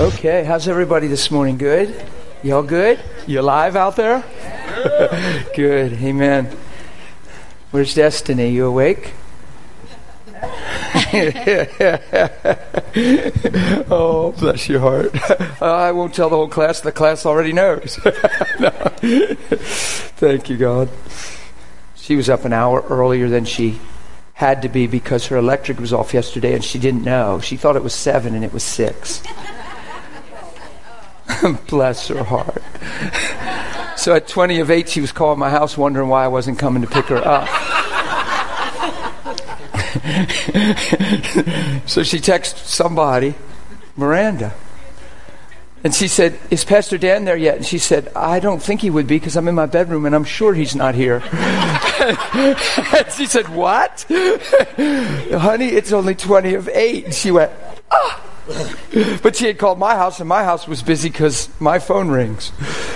Okay, how's everybody this morning? Good? Y'all good? You alive out there? Good, amen. Where's Destiny? You awake? Oh, bless your heart. I won't tell the whole class. The class already knows. No. Thank you, God. She was up an hour earlier than she had to be because her electric was off yesterday and she didn't know. She thought it was 7 and it was 6. Bless her heart. So at 20 of 8, she was calling my house wondering why I wasn't coming to pick her up. So she texted somebody, Miranda. And she said, "Is Pastor Dan there yet?" And she said, "I don't think he would be because I'm in my bedroom and I'm sure he's not here." And she said, "What?" "Honey, it's only 20 of 8. And she went, "Ah." But she had called my house, and my house was busy because my phone rings.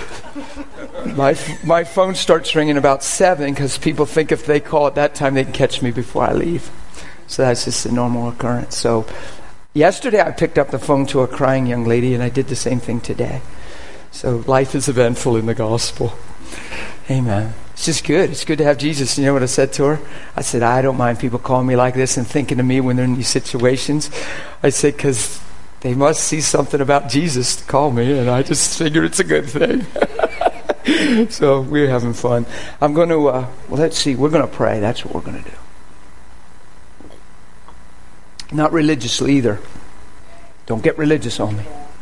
My phone starts ringing about 7 because people think if they call at that time, they can catch me before I leave. So that's just a normal occurrence. So yesterday I picked up the phone to a crying young lady, and I did the same thing today. So life is eventful in the gospel. Amen. It's just good. It's good to have Jesus. You know what I said to her? I said, "I don't mind people calling me like this and thinking of me when they're in these situations." I said, because they must see something about Jesus to call me, and I just figure it's a good thing. So we're having fun. I'm going to, let's see, we're going to pray. That's what we're going to do. Not religiously either. Don't get religious on me.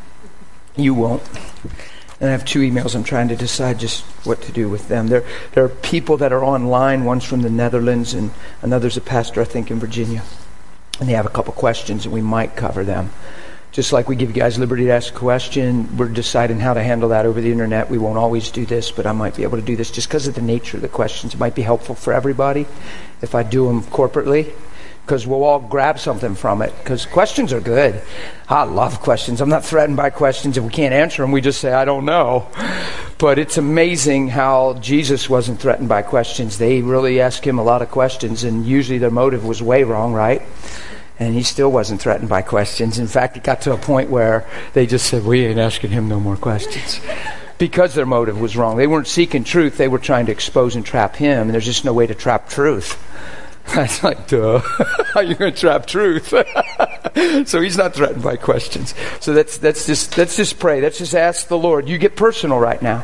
You won't. And I have 2 emails. I'm trying to decide just what to do with them. There are people that are online. One's from the Netherlands, and another's a pastor, I think, in Virginia. And they have a couple questions, and we might cover them. Just like we give you guys liberty to ask a question, we're deciding how to handle that over the internet. We won't always do this, but I might be able to do this just because of the nature of the questions. It might be helpful for everybody if I do them corporately, because we'll all grab something from it, because questions are good. I love questions. I'm not threatened by questions. If we can't answer them, we just say, "I don't know." But it's amazing how Jesus wasn't threatened by questions. They really asked him a lot of questions, and usually their motive was way wrong, right? And he still wasn't threatened by questions. In fact, it got to a point where they just said, "We ain't asking him no more questions." Because their motive was wrong. They weren't seeking truth. They were trying to expose and trap him, and there's just no way to trap truth. That's like, duh. How are you going to trap truth? So he's not threatened by questions. So let's just pray. Let's just ask the Lord. You get personal right now.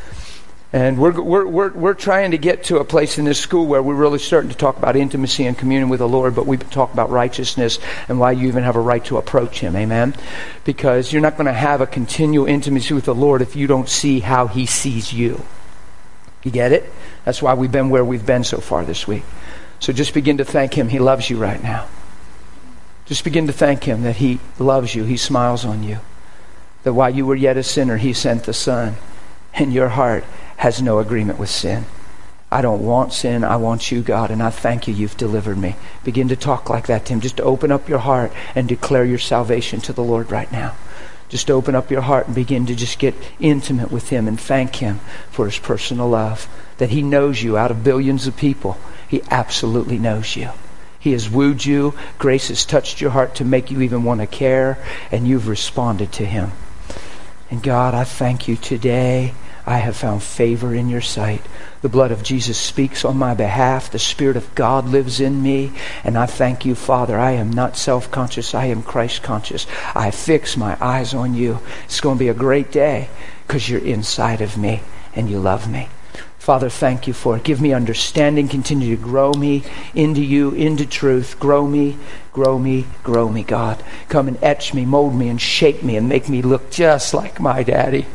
And we're trying to get to a place in this school where we're really starting to talk about intimacy and communion with the Lord, but we talk about righteousness and why you even have a right to approach him. Amen? Because you're not going to have a continual intimacy with the Lord if you don't see how he sees you. You get it? That's why we've been where we've been so far this week. So just begin to thank him. He loves you right now. Just begin to thank him that he loves you. He smiles on you. That while you were yet a sinner, he sent the Son. And your heart has no agreement with sin. I don't want sin. I want you, God. And I thank you. You've delivered me. Begin to talk like that to him. Just open up your heart and declare your salvation to the Lord right now. Just open up your heart and begin to just get intimate with him and thank him for his personal love. That he knows you out of billions of people. He absolutely knows you. He has wooed you. Grace has touched your heart to make you even want to care. And you've responded to him. And God, I thank you today. I have found favor in your sight. The blood of Jesus speaks on my behalf. The Spirit of God lives in me. And I thank you, Father. I am not self-conscious. I am Christ-conscious. I fix my eyes on you. It's going to be a great day because you're inside of me and you love me. Father, thank you for it. Give me understanding. Continue to grow me into you, into truth. Grow me, grow me, grow me, God. Come and etch me, mold me, and shape me, and make me look just like my daddy.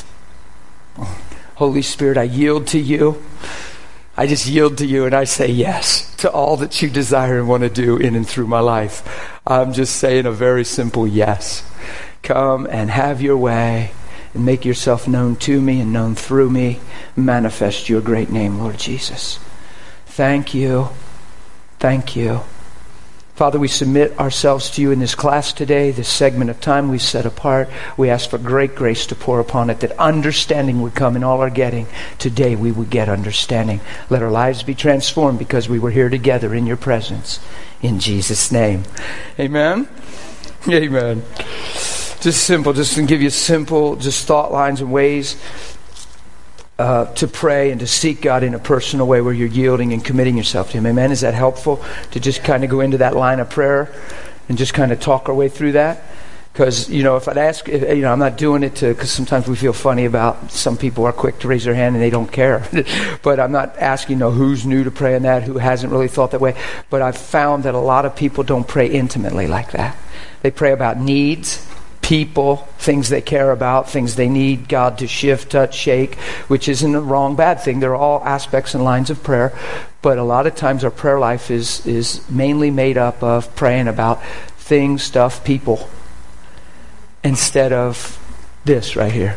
Holy Spirit, I yield to you. I just yield to you, and I say yes to all that you desire and want to do in and through my life. I'm just saying a very simple yes. Come and have your way. And make yourself known to me and known through me. Manifest your great name, Lord Jesus. Thank you. Thank you. Father, we submit ourselves to you in this class today, this segment of time we've set apart. We ask for great grace to pour upon it, that understanding would come in all our getting. Today we would get understanding. Let our lives be transformed because we were here together in your presence. In Jesus' name. Amen. Amen. Just simple, just to give you simple, just thought lines and ways to pray and to seek God in a personal way where you're yielding and committing yourself to Him. Amen? Is that helpful to just kind of go into that line of prayer and just kind of talk our way through that? Because, if I'd ask, I'm not doing it because sometimes we feel funny about some people are quick to raise their hand and they don't care. But I'm not asking, who's new to praying that, who hasn't really thought that way. But I've found that a lot of people don't pray intimately like that. They pray about needs, people, things they care about, things they need God to shift, touch, shake, which isn't a wrong, bad thing. They're all aspects and lines of prayer. But a lot of times our prayer life is mainly made up of praying about things, stuff, people, instead of this right here.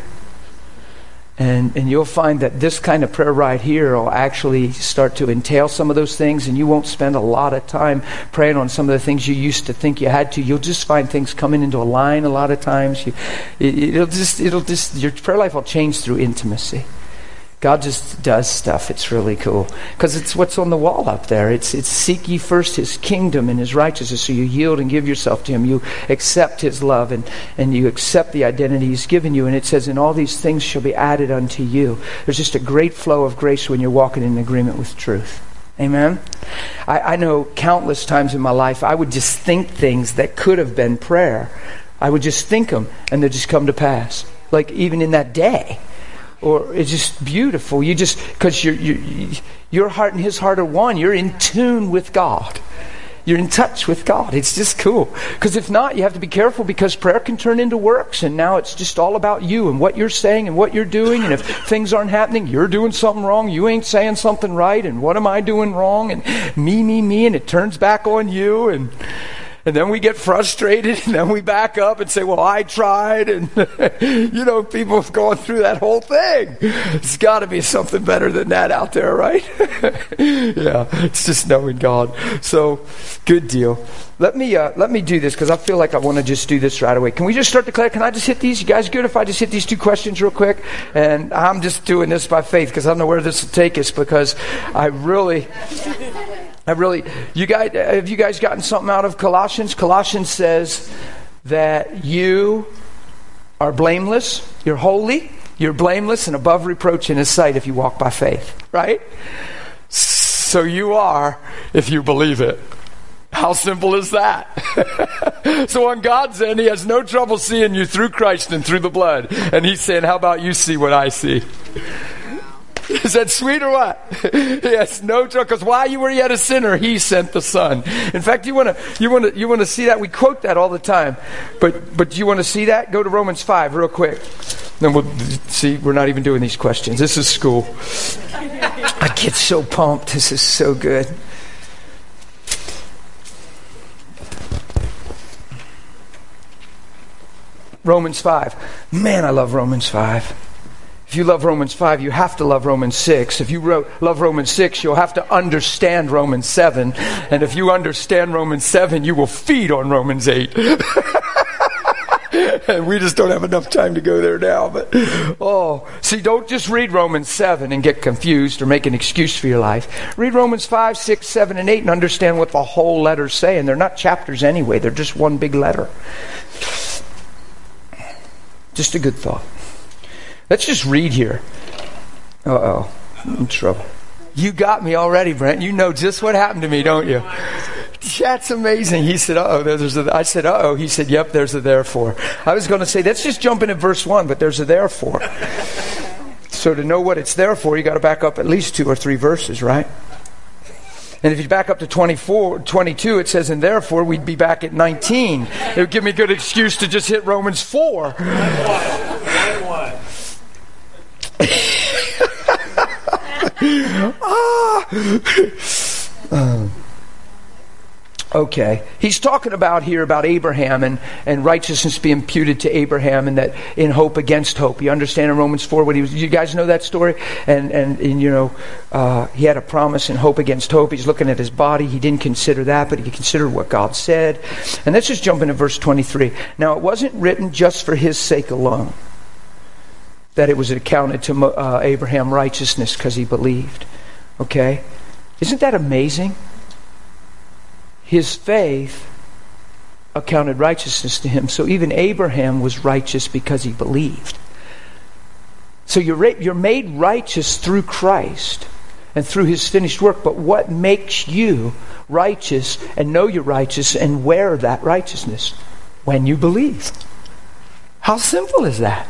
And you'll find that this kind of prayer right here will actually start to entail some of those things, and you won't spend a lot of time praying on some of the things you used to think you had to. You'll just find things coming into a line a lot of times. Your prayer life will change through intimacy. God just does stuff. It's really cool. Because it's what's on the wall up there. It's seek ye first His kingdom and His righteousness. So you yield and give yourself to Him. You accept His love and you accept the identity He's given you. And it says, and all these things shall be added unto you. There's just a great flow of grace when you're walking in agreement with truth. Amen? I know countless times in my life I would just think things that could have been prayer. I would just think them and they'd just come to pass. Like even in that day. Or it's just beautiful. You just, because your heart and His heart are one. You're in tune with God. You're in touch with God. It's just cool. Because if not, you have to be careful because prayer can turn into works. And now it's just all about you and what you're saying and what you're doing. And if things aren't happening, you're doing something wrong. You ain't saying something right. And what am I doing wrong? And me. And it turns back on you. And then we get frustrated, and then we back up and say, well, I tried. And, people have gone through that whole thing. It's got to be something better than that out there, right? Yeah, it's just knowing God. So, good deal. Let me do this, because I feel like I want to just do this right away. Can we just start declaring? Can I just hit these? You guys good if I just hit these 2 questions real quick? And I'm just doing this by faith, because I don't know where this will take us, because you guys, have you guys gotten something out of Colossians? Colossians says that you are blameless, you're holy, you're blameless and above reproach in His sight if you walk by faith, right? So you are if you believe it. How simple is that? So on God's end, He has no trouble seeing you through Christ and through the blood. And He's saying, how about you see what I see? Is that sweet or what? Yes, no trouble. Because while you were yet a sinner, He sent the Son. In fact, you want to see that? We quote that all the time. But you want to see that? Go to Romans 5 real quick. Then we'll see. We're not even doing these questions. This is school. I get so pumped. This is so good. Romans 5. Man, I love Romans 5. If you love Romans 5, you have to love Romans 6. If you love Romans 6, you'll have to understand Romans 7. And if you understand Romans 7, you will feed on Romans 8. And we just don't have enough time to go there now. But see, don't just read Romans 7 and get confused or make an excuse for your life. Read Romans 5, 6, 7, and 8 and understand what the whole letter's saying. They're not chapters anyway. They're just one big letter. Just a good thought. Let's just read here. I'm in trouble. You got me already, Brent. You know just what happened to me, don't you? That's amazing. He said, I said, He said, yep, there's a therefore. I was going to say, let's just jump into verse 1, but there's a therefore. So to know what it's there for, you got to back up at least 2 or 3 verses, right? And if you back up to 22, it says, and therefore we'd be back at 19. It would give me a good excuse to just hit Romans 4. Okay. He's talking about here about Abraham and righteousness being imputed to Abraham, and that in hope against hope. You understand in Romans 4 what he was? You guys know that story? And he had a promise in hope against hope. He's looking at his body. He didn't consider that, but he considered what God said. And let's just jump into verse 23. Now, it wasn't written just for his sake alone that it was accounted to Abraham righteousness because he believed. Okay? Isn't that amazing? His faith accounted righteousness to him. So even Abraham was righteous because he believed. So you're made righteous through Christ and through his finished work. But what makes you righteous and know you're righteous and wear that righteousness? When you believe. How simple is that?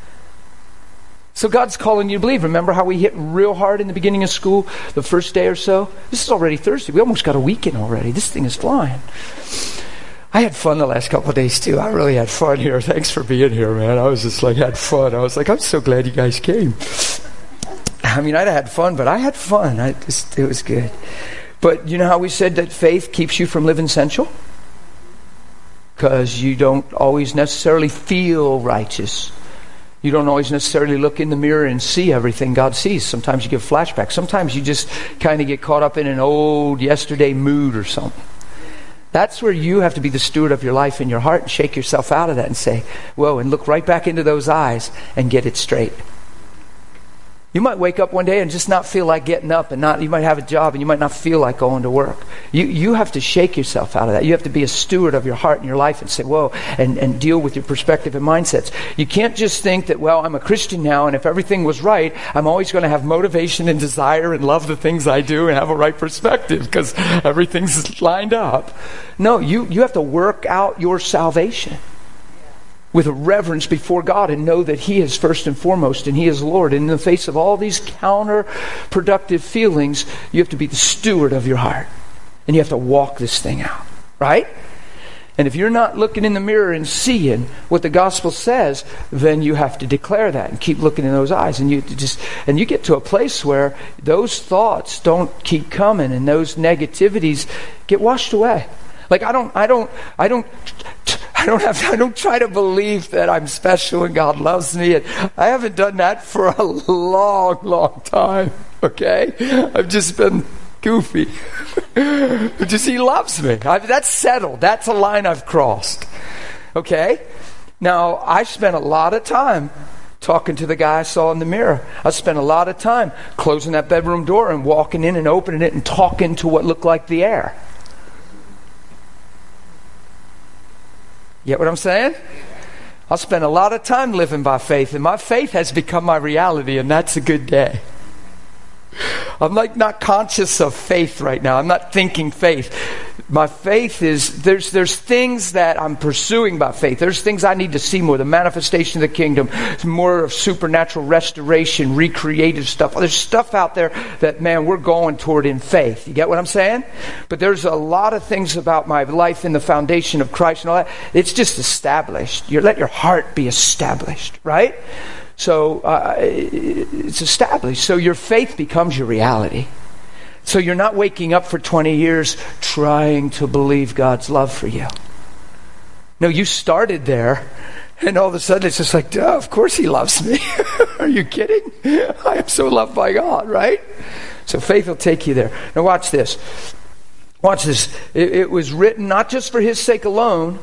So God's calling you to believe. Remember how we hit real hard in the beginning of school, the first day or so? This is already Thursday. We almost got a weekend already. This thing is flying. I had fun the last couple of days too. I really had fun here. Thanks for being here, man. I was just like, had fun. I was like, I'm so glad you guys came. I mean, I'd had fun, but I had fun. It was good. But you know how we said that faith keeps you from living sensual? Because you don't always necessarily feel righteous. You don't always necessarily look in the mirror and see everything God sees. Sometimes you get flashbacks. Sometimes you just kind of get caught up in an old yesterday mood or something. That's where you have to be the steward of your life and your heart and shake yourself out of that and say, whoa, and look right back into those eyes and get it straight. You might wake up one day and just not feel like getting up, and you might have a job and you might not feel like going to work. You have to shake yourself out of that. You have to be a steward of your heart and your life and say, whoa, and deal with your perspective and mindsets. You can't just think that, well, I'm a Christian now, and if everything was right, I'm always going to have motivation and desire and love the things I do and have a right perspective because everything's lined up. No, you have to work out your salvation with a reverence before God and know that He is first and foremost and He is Lord. And in the face of all these counterproductive feelings, you have to be the steward of your heart. And you have to walk this thing out, right? And if you're not looking in the mirror and seeing what the gospel says, then you have to declare that and keep looking in those eyes. And you get to a place where those thoughts don't keep coming and those negativities get washed away. Like I don't try to believe that I'm special and God loves me. And I haven't done that for a long, long time. Okay? I've just been goofy. Just He loves me. That's settled. That's a line I've crossed. Okay? Now, I spent a lot of time talking to the guy I saw in the mirror. I spent a lot of time closing that bedroom door and walking in and opening it and talking to what looked like the air. Get what I'm saying? I spent a lot of time living by faith, and my faith has become my reality, and that's a good day. I'm like not conscious of faith right now. I'm not thinking faith. My faith is, there's things that I'm pursuing by faith. There's things I need to see more. The manifestation of the kingdom, more of supernatural restoration, recreative stuff. There's stuff out there that, man, we're going toward in faith. You get what I'm saying? But there's a lot of things about my life in the foundation of Christ and all that. It's just established. You let your heart be established, right? So it's established. So your faith becomes your reality. So you're not waking up for 20 years trying to believe God's love for you. No, you started there, and all of a sudden it's just like, duh, of course He loves me. Are you kidding? I am so loved by God, right? So faith will take you there. Now watch this. Watch this. It was written not just for His sake alone,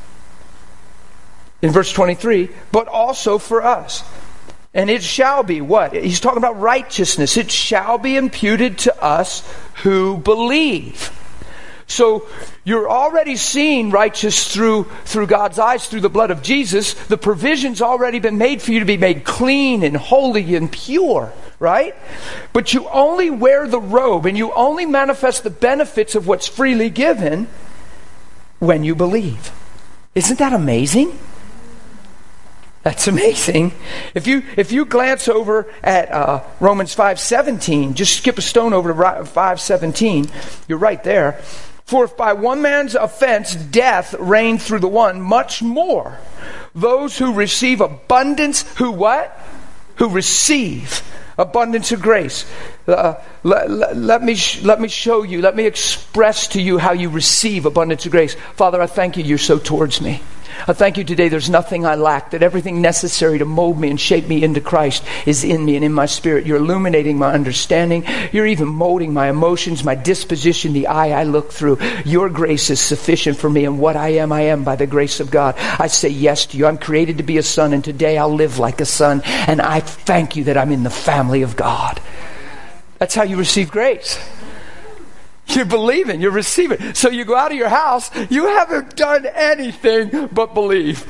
in verse 23, but also for us. And it shall be what? He's talking about righteousness. It shall be imputed to us who believe. So you're already seeing righteous through God's eyes, through the blood of Jesus. The provision's already been made for you to be made clean and holy and pure, right? But you only wear the robe and you only manifest the benefits of what's freely given when you believe. Isn't that amazing? That's amazing. If you glance over at Romans 5:17, just skip a stone over to 5:17, you're right there. For if by one man's offense death reigned through the one, much more those who receive abundance, who what? Who receive abundance of grace. Let me show you, let me express to you how you receive abundance of grace. Father, I thank you, you're so towards me. I thank you today there's nothing I lack, that everything necessary to mold me and shape me into Christ is in me and in my spirit. You're illuminating my understanding. You're even molding my emotions, my disposition, the eye I look through. Your grace is sufficient for me, and what I am by the grace of God. I say yes to you. I'm created to be a son, and today I'll live like a son, and I thank you that I'm in the family of God. That's how you receive grace. You're believing, you're receiving. So you go out of your house, you haven't done anything but believe.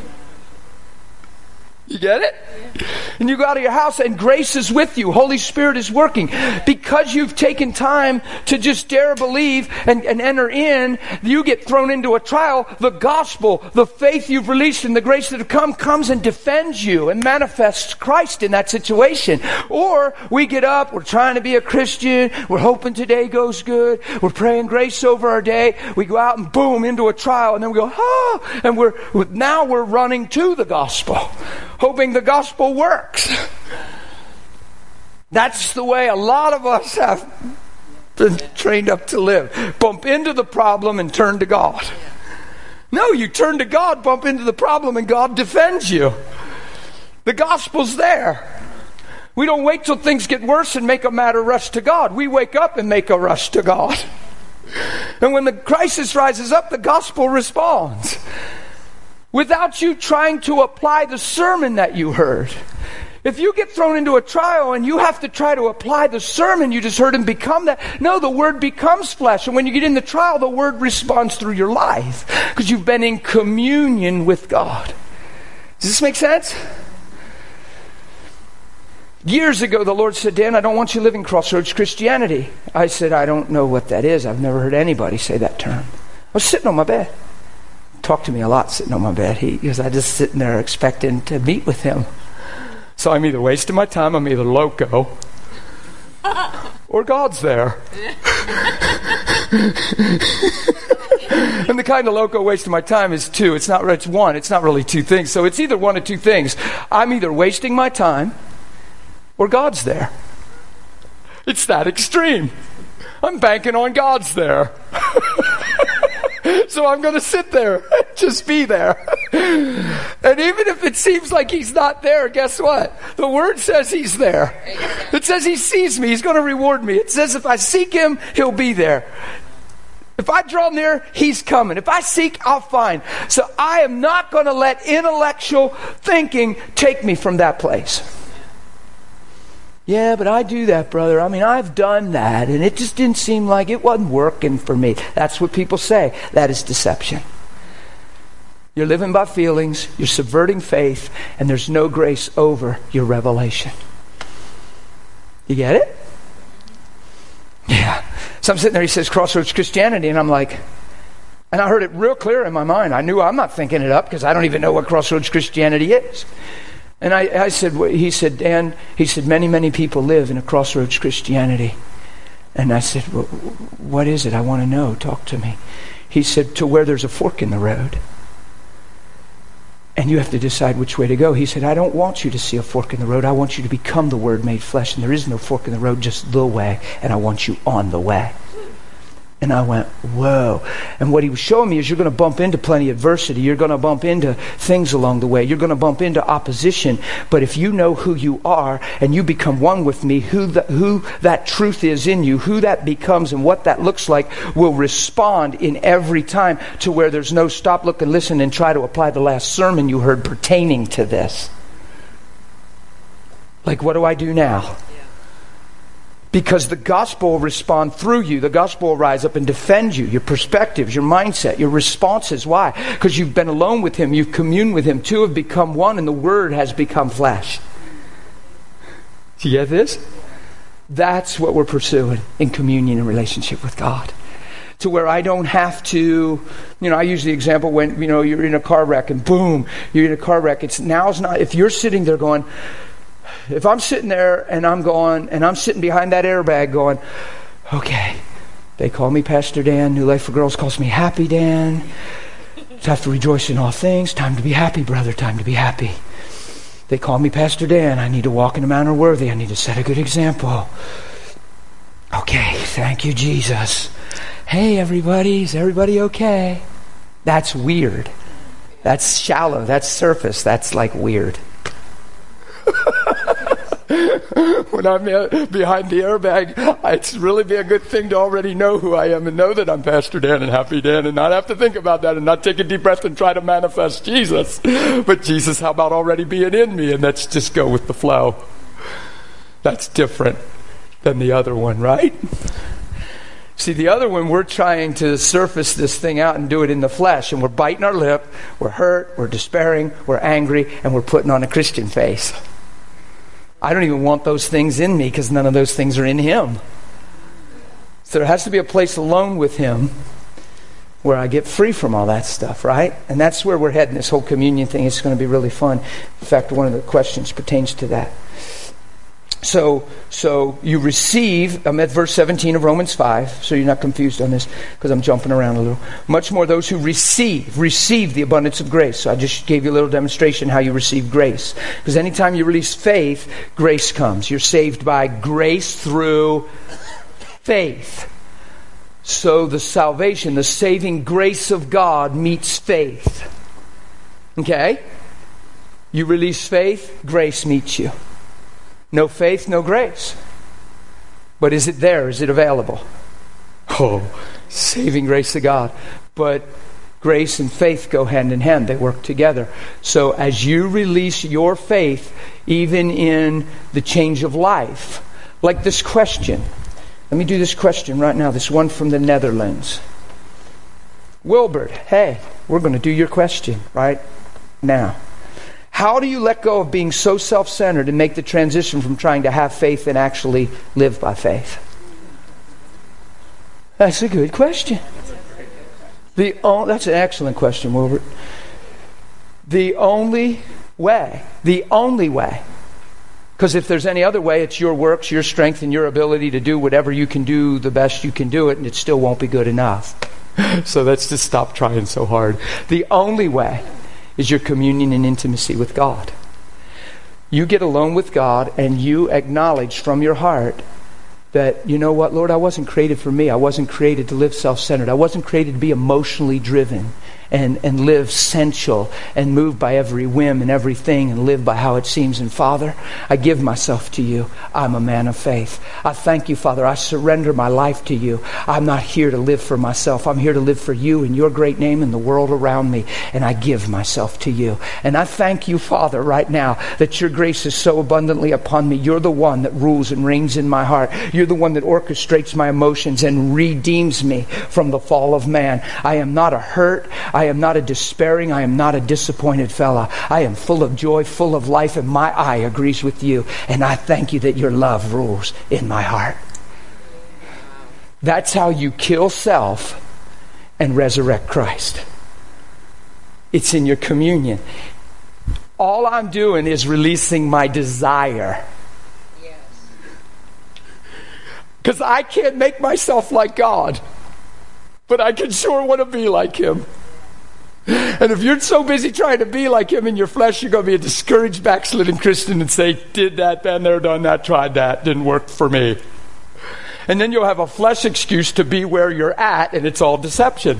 You get it? Yeah. And you go out of your house and grace is with you. Holy Spirit is working. Because you've taken time to just dare believe and enter in, you get thrown into a trial. The gospel, the faith you've released and the grace that have come comes and defends you and manifests Christ in that situation. Or we get up, we're trying to be a Christian, we're hoping today goes good, we're praying grace over our day, we go out and boom, into a trial, and then we go, and now we're running to the gospel, hoping the gospel works. That's the way a lot of us have been trained up to live. Bump into the problem and turn to God. No, you turn to God, bump into the problem, and God defends you. The gospel's there. We don't wait till things get worse and make a matter rush to God. We wake up and make a rush to God. And when the crisis rises up, the gospel responds. Without you trying to apply the sermon that you heard. If you get thrown into a trial and you have to try to apply the sermon you just heard and become that, no, the word becomes flesh. And when you get in the trial, the word responds through your life because you've been in communion with God. Does this make sense? Years ago, the Lord said, Dan, I don't want you living Crossroads Christianity. I said, I don't know what that is. I've never heard anybody say that term. I was sitting on my bed. Talked to me a lot sitting on my bed. Because I just sitting there expecting to meet with him. So I'm either wasting my time, I'm either loco, or God's there. And the kind of loco wasting my time is two. It's one. It's not really two things. So it's either one of two things. I'm either wasting my time, or God's there. It's that extreme. I'm banking on God's there. So I'm going to sit there, just be there. And even if it seems like he's not there, guess what? The word says he's there. It says he sees me, he's going to reward me. It says if I seek him, he'll be there. If I draw near, he's coming. If I seek, I'll find. So I am not going to let intellectual thinking take me from that place. Yeah, but I do that, brother. I mean, I've done that, and it just didn't seem like it wasn't working for me. That's what people say. That is deception. You're living by feelings, you're subverting faith, and there's no grace over your revelation. You get it? Yeah. So I'm sitting there, he says, Crossroads Christianity, and I'm like, and I heard it real clear in my mind. I knew I'm not thinking it up because I don't even know what Crossroads Christianity is. And I said, he said, Dan, he said, many, many people live in a Crossroads Christianity. And I said, well, what is it? I want to know. Talk to me. He said, to where there's a fork in the road. And you have to decide which way to go. He said, I don't want you to see a fork in the road. I want you to become the Word made flesh. And there is no fork in the road, just the way. And I want you on the way. And I went, whoa. And what he was showing me is you're going to bump into plenty of adversity. You're going to bump into things along the way. You're going to bump into opposition. But if you know who you are and you become one with me, who that truth is in you, who that becomes and what that looks like will respond in every time to where there's no stop, look, and listen and try to apply the last sermon you heard pertaining to this. Like, what do I do now? Because the gospel will respond through you. The gospel will rise up and defend you. Your perspectives, your mindset, your responses. Why? Because you've been alone with him. You've communed with him. Two have become one and the word has become flesh. Do you get this? That's what we're pursuing in communion and relationship with God. To where I don't have to, I use the example when, you're in a car wreck and boom, you're in a car wreck. If you're sitting there going, if I'm sitting there and I'm sitting behind that airbag going, okay, they call me Pastor Dan. New Life for Girls calls me Happy Dan. It's have to rejoice in all things. Time to be happy, brother. Time to be happy. They call me Pastor Dan. I need to walk in a manner worthy. I need to set a good example. Okay, thank you, Jesus. Hey, everybody. Is everybody okay? That's weird. That's shallow. That's surface. That's like weird. When I'm behind the airbag, it's really be a good thing to already know who I am and know that I'm Pastor Dan and Happy Dan and not have to think about that and not take a deep breath and try to manifest Jesus. But Jesus, how about already being in me? And let's just go with the flow. That's different than the other one, right? See, the other one, we're trying to surface this thing out and do it in the flesh, and we're biting our lip, we're hurt, we're despairing, we're angry, and we're putting on a Christian face. I don't even want those things in me because none of those things are in Him. So there has to be a place alone with Him where I get free from all that stuff, right? And that's where we're heading, this whole communion thing. It's going to be really fun. In fact, one of the questions pertains to that. So you receive, I'm at verse 17 of Romans 5, so you're not confused on this because I'm jumping around a little. Much more those who receive the abundance of grace. So I just gave you a little demonstration how you receive grace. Because anytime you release faith, grace comes. You're saved by grace through faith. So the salvation, the saving grace of God meets faith. Okay? You release faith, grace meets you. No faith, no grace. But is it there? Is it available? Oh, saving grace of God. But grace and faith go hand in hand. They work together. So as you release your faith, even in the change of life, like this question. Let me do this question right now. This one from the Netherlands. Wilbert, hey, we're going to do your question right now. How do you let go of being so self-centered and make the transition from trying to have faith and actually live by faith? That's a good question. That's an excellent question, Wilbert. The only way, because if there's any other way, it's your works, your strength, and your ability to do whatever you can do the best you can do it, and it still won't be good enough. So let's just stop trying so hard. The only way is your communion and intimacy with God. You get alone with God and you acknowledge from your heart that, you know what, Lord, I wasn't created for me. I wasn't created to live self-centered. I wasn't created to be emotionally driven and live sensual and move by every whim and everything and live by how it seems. And Father, I give myself to you. I'm a man of faith. I thank you, Father. I surrender my life to you. I'm not here to live for myself. I'm here to live for you in your great name and the world around me. And I give myself to you. And I thank you, Father, right now that your grace is so abundantly upon me. You're the one that rules and reigns in my heart. You're the one that orchestrates my emotions and redeems me from the fall of man. I am not a hurt. I am not a despairing. I am not a disappointed fella. I am full of joy, full of life, and my eye agrees with you. And I thank you that your love rules in my heart. That's how you kill self and resurrect Christ. It's in your communion. All I'm doing is releasing my desire. Because I can't make myself like God, but I can sure want to be like Him. And if you're so busy trying to be like Him in your flesh, you're going to be a discouraged, backslidden Christian and say, did that, been there, done that, tried that, didn't work for me. And then you'll have a flesh excuse to be where you're at, and it's all deception.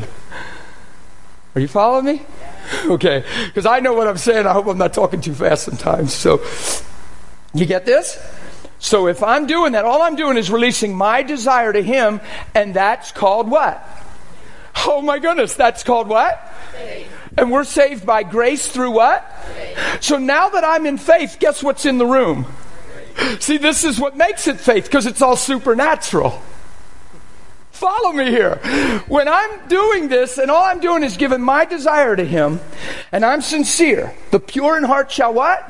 Are you following me? Okay, because I know what I'm saying. I hope I'm not talking too fast sometimes. So, you get this? So if I'm doing that, all I'm doing is releasing my desire to Him, and that's called what? Oh my goodness, that's called what? Faith. And we're saved by grace through what? Faith. So now that I'm in faith, guess what's in the room? Faith. See, this is what makes it faith, because it's all supernatural. Follow me here. When I'm doing this, and all I'm doing is giving my desire to Him, and I'm sincere, the pure in heart shall what?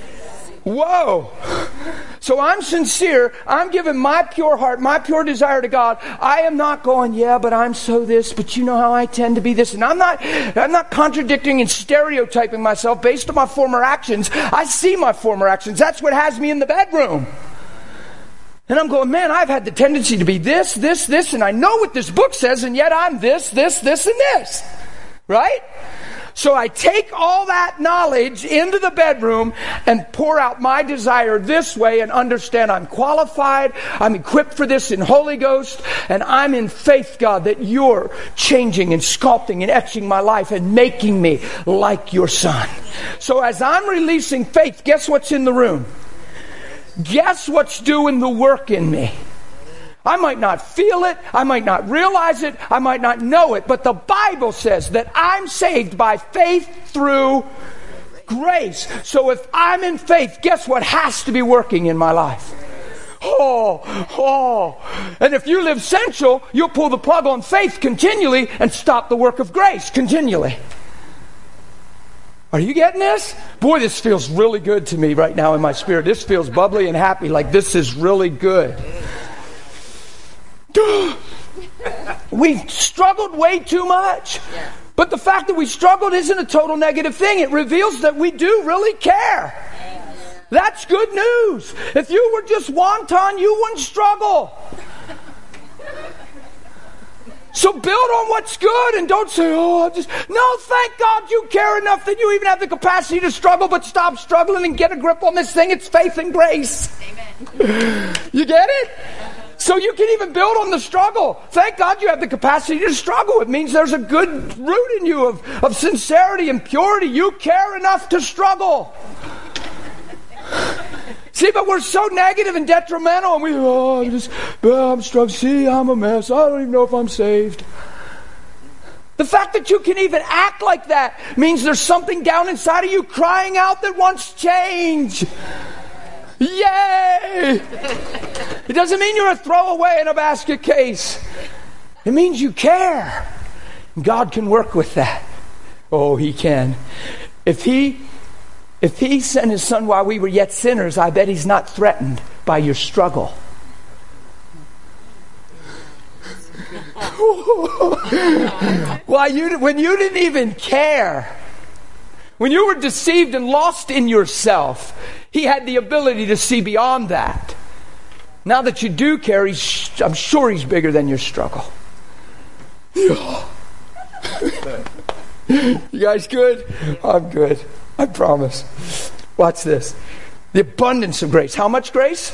Whoa. So I'm sincere. I'm giving my pure heart, my pure desire to God. I am not going, yeah, but I'm so this, but you know how I tend to be this. And I'm not contradicting and stereotyping myself based on my former actions. I see my former actions. That's what has me in the bedroom. And I'm going, man, I've had the tendency to be this, and I know what this book says, and yet I'm this, and this. Right? So I take all that knowledge into the bedroom and pour out my desire this way and understand I'm qualified, I'm equipped for this in Holy Ghost, and I'm in faith, God, that you're changing and sculpting and etching my life and making me like your Son. So as I'm releasing faith, guess what's in the room? Guess what's doing the work in me? I might not feel it, I might not realize it, I might not know it, but the Bible says that I'm saved by faith through grace. So if I'm in faith, guess what has to be working in my life? And if you live central, you'll pull the plug on faith continually and stop the work of grace continually. Are you getting this? Boy, this feels really good to me right now in my spirit. This feels bubbly and happy, like this is really good. We struggled way too much. But the fact that we struggled isn't a total negative thing. It reveals that we do really care. That's good news. If you were just wonton, you wouldn't struggle. So build on what's good and don't say, no, thank God you care enough that you even have the capacity to struggle, but stop struggling and get a grip on this thing. It's faith and grace. Amen. You get it? So you can even build on the struggle. Thank God you have the capacity to struggle. It means there's a good root in you of sincerity and purity. You care enough to struggle. See, but we're so negative and detrimental, and I'm struggling. See, I'm a mess. I don't even know if I'm saved. The fact that you can even act like that means there's something down inside of you crying out that wants change. Yay! It doesn't mean you're a throwaway in a basket case. It means you care. God can work with that. Oh, He can. If He sent His Son while we were yet sinners, I bet He's not threatened by your struggle. When you didn't even care, when you were deceived and lost in yourself, He had the ability to see beyond that. Now that you do care, I'm sure He's bigger than your struggle. You guys good? I'm good. I promise. Watch this. The abundance of grace. How much grace?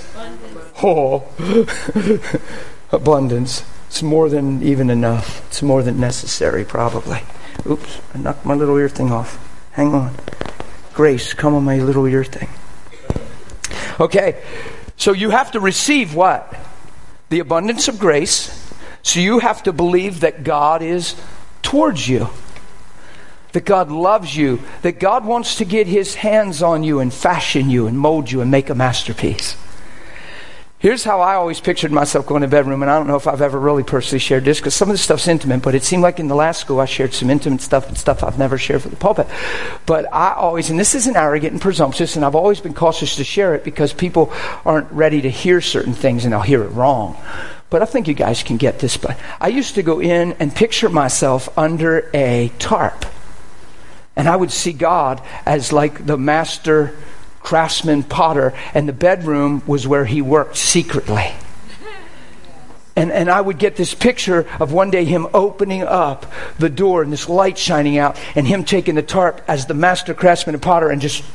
Abundance. It's more than even enough. It's more than necessary, probably. Oops, I knocked my little ear thing off. Hang on. Grace, come on my little ear thing. Okay, so you have to receive what? The abundance of grace. So you have to believe that God is towards you. That God loves you. That God wants to get His hands on you and fashion you and mold you and make a masterpiece. Here's how I always pictured myself going to bedroom, and I don't know if I've ever really personally shared this, because some of this stuff's intimate, but it seemed like in the last school I shared some intimate stuff and stuff I've never shared for the pulpit. But I always, and this isn't arrogant and presumptuous, and I've always been cautious to share it because people aren't ready to hear certain things and they'll hear it wrong. But I think you guys can get this. But I used to go in and picture myself under a tarp. And I would see God as like the master craftsman potter, and the bedroom was where He worked secretly. And I would get this picture of one day Him opening up the door and this light shining out, and Him taking the tarp as the master craftsman and potter and just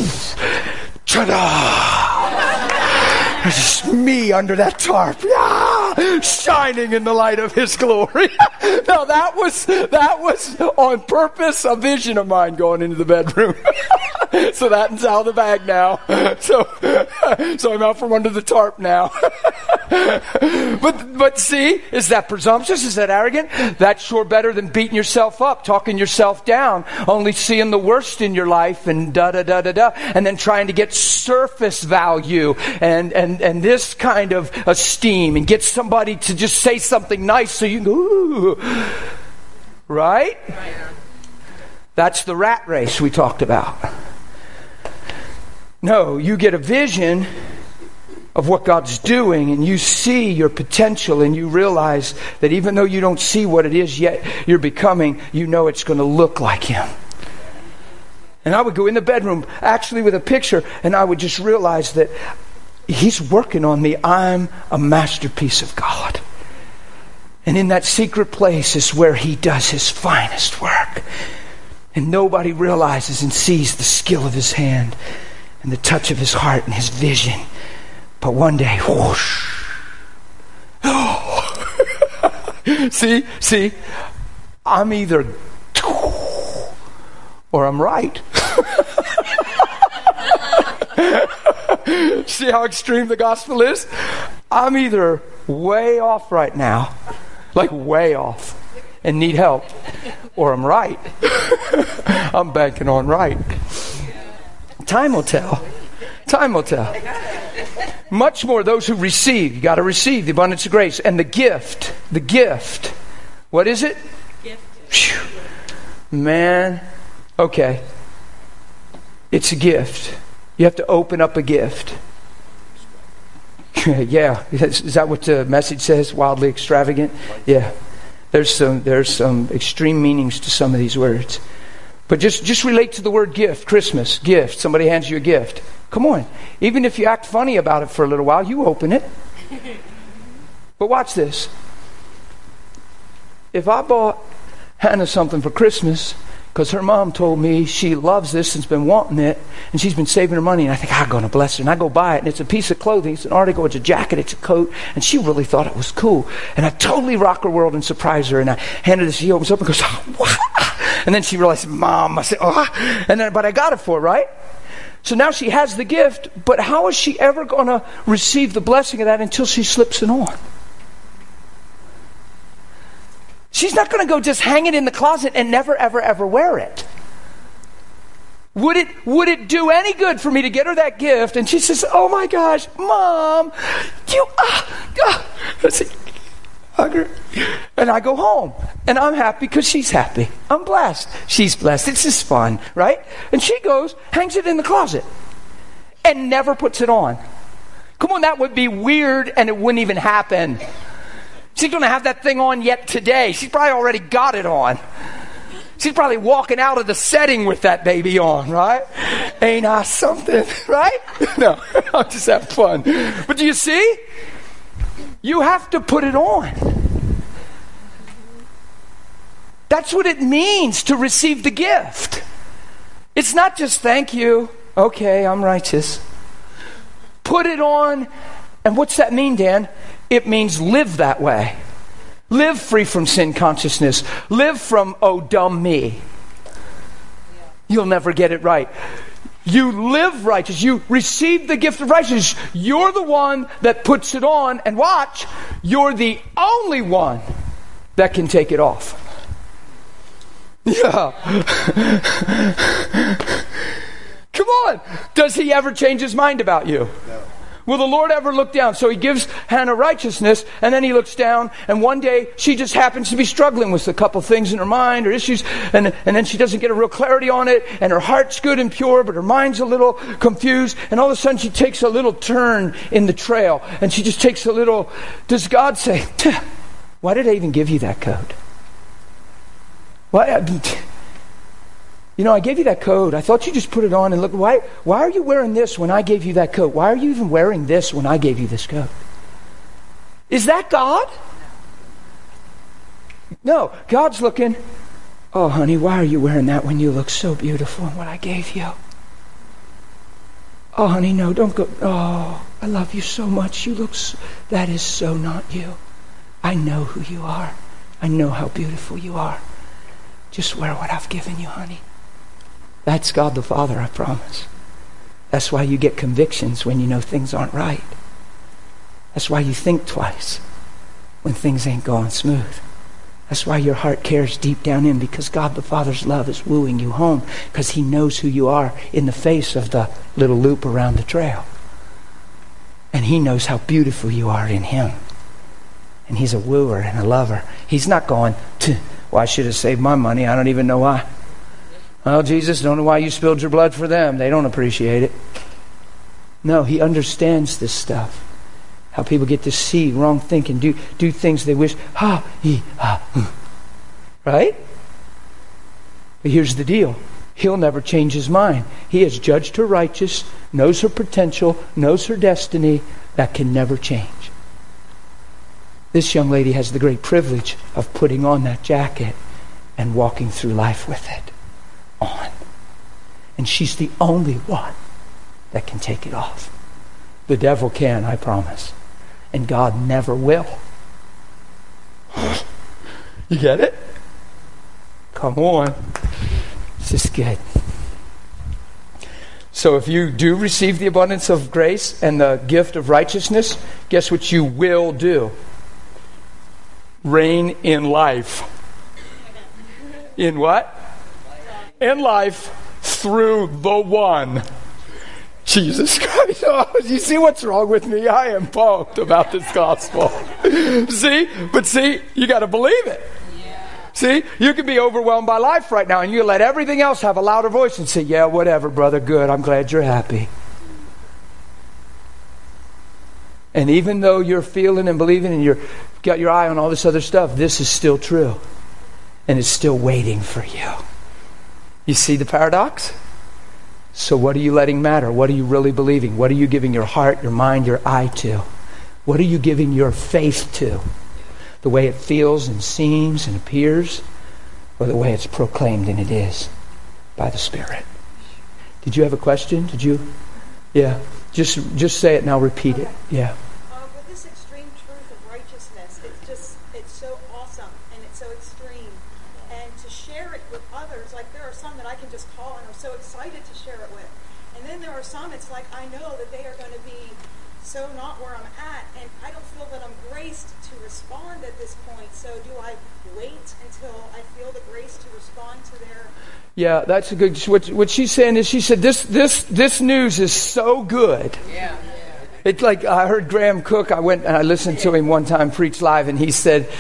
ta-da! It's just me under that tarp, shining in the light of His glory. No, that was on purpose a vision of mine going into the bedroom. So that's out of the bag now. So I'm out from under the tarp now. But see, is that presumptuous? Is that arrogant? That's sure better than beating yourself up, talking yourself down, only seeing the worst in your life and da-da-da-da-da, and then trying to get surface value and this kind of esteem and get somebody to just say something nice so you can go, ooh. Right? That's the rat race we talked about. No, you get a vision of what God's doing, and you see your potential, and you realize that even though you don't see what it is yet you're becoming, you know it's going to look like Him. And I would go in the bedroom actually with a picture, and I would just realize that He's working on me. I'm a masterpiece of God. And in that secret place is where He does His finest work. And nobody realizes and sees the skill of His hand and the touch of His heart and His vision. But one day, whoosh. Oh. See, I'm either or I'm right. See how extreme the gospel is? I'm either way off right now, like way off, and need help, or I'm right. I'm banking on right. Time will tell. Time will tell. Much more those who receive. You got to receive the abundance of grace. And the gift. What is it? Gift. Whew. Man. Okay. It's a gift. You have to open up a gift. Yeah. Is that what the message says? Wildly extravagant? Yeah. There's some extreme meanings to some of these words. But just relate to the word gift. Christmas, gift. Somebody hands you a gift. Come on. Even if you act funny about it for a little while, you open it. But watch this. If I bought Hannah something for Christmas, because her mom told me she loves this and's been wanting it, and she's been saving her money, and I think, I'm going to bless her. And I go buy it, and it's a piece of clothing, it's an article, it's a jacket, it's a coat, and she really thought it was cool. And I totally rock her world and surprise her, and I hand her this, she opens up and goes, oh, wow. And then she realized, Mom, I said, oh. And then, but I got it for her, right? So now she has the gift, but how is she ever going to receive the blessing of that until she slips it on? She's not going to go just hang it in the closet and never, ever, ever wear it. Would it do any good for me to get her that gift? And she says, oh my gosh, Mom, I say, hug her. And I go home. And I'm happy because she's happy. I'm blessed. She's blessed. It's just fun, right? And she goes, hangs it in the closet. And never puts it on. Come on, that would be weird and it wouldn't even happen. She's going to have that thing on yet today. She's probably already got it on. She's probably walking out of the setting with that baby on, right? Ain't I something, right? No, I'll just have fun. But do you see? You have to put it on. That's what it means to receive the gift. It's not just thank you. Okay, I'm righteous. Put it on. And what's that mean, Dan? It means live that way. Live free from sin consciousness. Live from, oh, dumb me. You'll never get it right. You live righteous. You receive the gift of righteousness. You're the one that puts it on. And watch, you're the only one that can take it off. Yeah. Come on. Does he ever change his mind about you? No. Will the Lord ever look down? So he gives Hannah righteousness, and then he looks down, and one day she just happens to be struggling with a couple things in her mind or issues, and then she doesn't get a real clarity on it, and her heart's good and pure, but her mind's a little confused, and all of a sudden she takes a little turn in the trail, and she just takes a little... Does God say, why did I even give you that code? Why... You know, I gave you that coat. I thought you just put it on and look. Why are you wearing this when I gave you that coat? Why are you even wearing this when I gave you this coat? Is that God? No. God's looking, oh, honey, why are you wearing that when you look so beautiful in what I gave you? Oh, honey, no, don't go. Oh, I love you so much. That is so not you. I know who you are. I know how beautiful you are. Just wear what I've given you, honey. That's God the Father, I promise. That's why you get convictions when you know things aren't right. That's why you think twice when things ain't going smooth. That's why your heart cares deep down in, because God the Father's love is wooing you home, because he knows who you are in the face of the little loop around the trail. And he knows how beautiful you are in him. And he's a wooer and a lover. He's not going, well, I should have saved my money. I don't even know why. Well, Jesus, don't know why you spilled your blood for them. They don't appreciate it. No, he understands this stuff. How people get to see wrong thinking, do things they wish. Right? But here's the deal. He'll never change his mind. He has judged her righteous, knows her potential, knows her destiny. That can never change. This young lady has the great privilege of putting on that jacket and walking through life with it on. And she's the only one that can take it off. The devil can, I promise. And God never will. You get it? Come on. This is good. So if you do receive the abundance of grace and the gift of righteousness, guess what you will do? Reign in life. In what? In life through the one, Jesus Christ. Oh, you see what's wrong with me? I am pumped about this gospel. See, you got to believe it. See, you can be overwhelmed by life right now, and you let everything else have a louder voice and say, yeah, whatever, brother, good. I'm glad you're happy. And even though you're feeling and believing and you've got your eye on all this other stuff, this is still true. And it's still waiting for you. You see the paradox? So what are you letting matter? What are you really believing? What are you giving your heart, your mind, your eye to? What are you giving your faith to? The way it feels and seems and appears, or the way it's proclaimed and it is by the Spirit? Did you have a question? Did you? Yeah. Just say it now. Repeat it. Yeah. With this extreme truth of righteousness, it's so awesome and it's so extreme. And to share it with others, like there are some that I can just call and I'm so excited to share it with. And then there are some, it's like I know that they are going to be so not where I'm at, and I don't feel that I'm graced to respond at this point. So do I wait until I feel the grace to respond to their... Yeah, that's a good... What she's saying is, she said, this news is so good. Yeah. It's like, I heard Graham Cook, I went and I listened to him one time preach live, and he said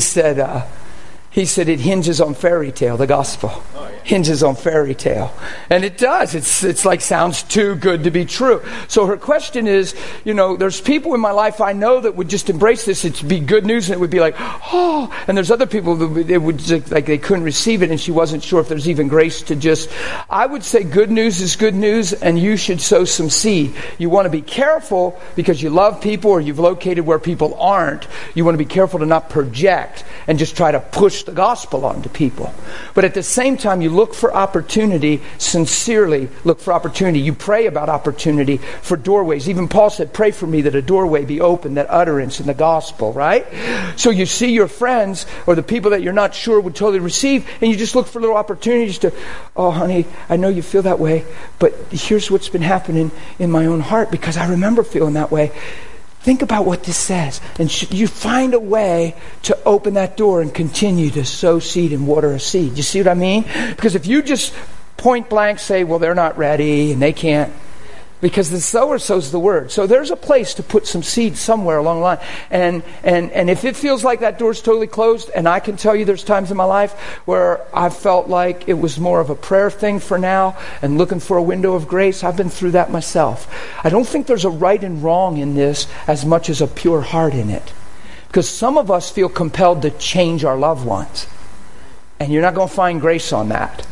it hinges on fairy tale, the gospel. Oh, yeah. Hinges on fairy tale. And it does. It's like sounds too good to be true. So her question is, there's people in my life I know that would just embrace this. It'd be good news and it would be like, oh. And there's other people that it would just, like they couldn't receive it and she wasn't sure if there's even grace to just... I would say good news is good news and you should sow some seed. You want to be careful because you love people or you've located where people aren't. You want to be careful to not project and just try to push the gospel onto people. But at the same time, you look for opportunity, sincerely look for opportunity. You pray about opportunity for doorways. Even Paul said, pray for me that a doorway be open, that utterance in the gospel, right? So you see your friends or the people that you're not sure would totally receive, and you just look for little opportunities to, oh, honey, I know you feel that way, but here's what's been happening in my own heart because I remember feeling that way. Think about what this says. And you find a way to open that door and continue to sow seed and water a seed. You see what I mean? Because if you just point blank say, well, they're not ready and they can't. Because the sower sows the word. So there's a place to put some seed somewhere along the line. And if it feels like that door's totally closed, and I can tell you there's times in my life where I felt like it was more of a prayer thing for now and looking for a window of grace. I've been through that myself. I don't think there's a right and wrong in this as much as a pure heart in it. Because some of us feel compelled to change our loved ones. And you're not going to find grace on that.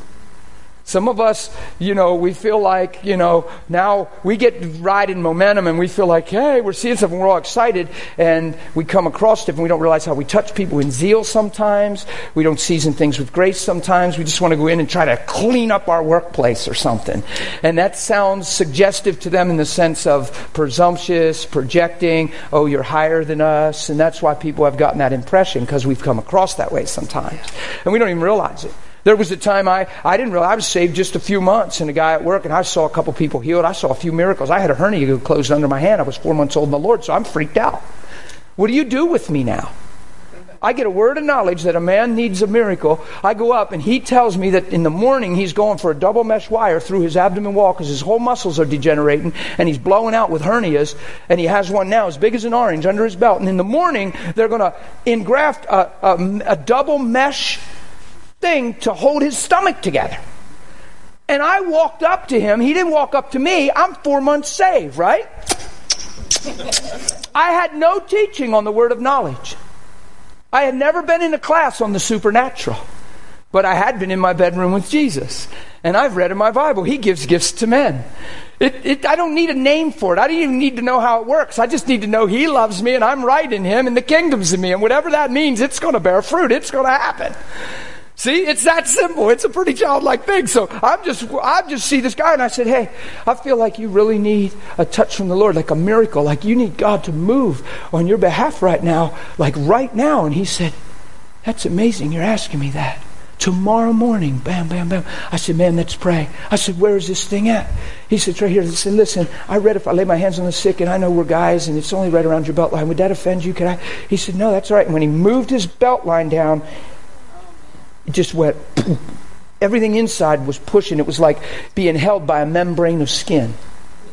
Some of us, we feel like, now we get riding momentum and we feel like, hey, we're seeing something, we're all excited, and we come across stuff and we don't realize how we touch people in zeal sometimes. We don't season things with grace sometimes. We just want to go in and try to clean up our workplace or something. And that sounds suggestive to them in the sense of presumptuous, projecting, oh, you're higher than us. And that's why people have gotten that impression because we've come across that way sometimes. And we don't even realize it. There was a time I didn't realize, I was saved just a few months, and a guy at work, and I saw a couple people healed. I saw a few miracles. I had a hernia that closed under my hand. I was 4 months old in the Lord, so I'm freaked out. What do you do with me now? I get a word of knowledge that a man needs a miracle. I go up, and he tells me that in the morning he's going for a double mesh wire through his abdomen wall because his whole muscles are degenerating, and he's blowing out with hernias, and he has one now as big as an orange under his belt. And in the morning, they're going to engraft a double mesh thing to hold his stomach together. And I walked up to him. He didn't walk up to me. I'm 4 months saved, right? I had no teaching on the word of knowledge. I had never been in a class on the supernatural. But I had been in my bedroom with Jesus. And I've read in my Bible, He gives gifts to men. I don't need a name for it. I don't even need to know how it works. I just need to know He loves me and I'm right in Him and the kingdom's in me. And whatever that means, it's going to bear fruit. It's going to happen. See, it's that simple. It's a pretty childlike thing. So I just see this guy and I said, hey, I feel like you really need a touch from the Lord, like a miracle, like you need God to move on your behalf right now, like right now. And he said, that's amazing. You're asking me that. Tomorrow morning, bam, bam, bam. I said, man, let's pray. I said, where is this thing at? He said, it's right here. I said, listen, I read if I lay my hands on the sick, and I know we're guys, and it's only right around your belt line. Would that offend you? Could I? He said, no, that's all right. And when he moved his belt line down, it just went, everything inside was pushing. It was like being held by a membrane of skin.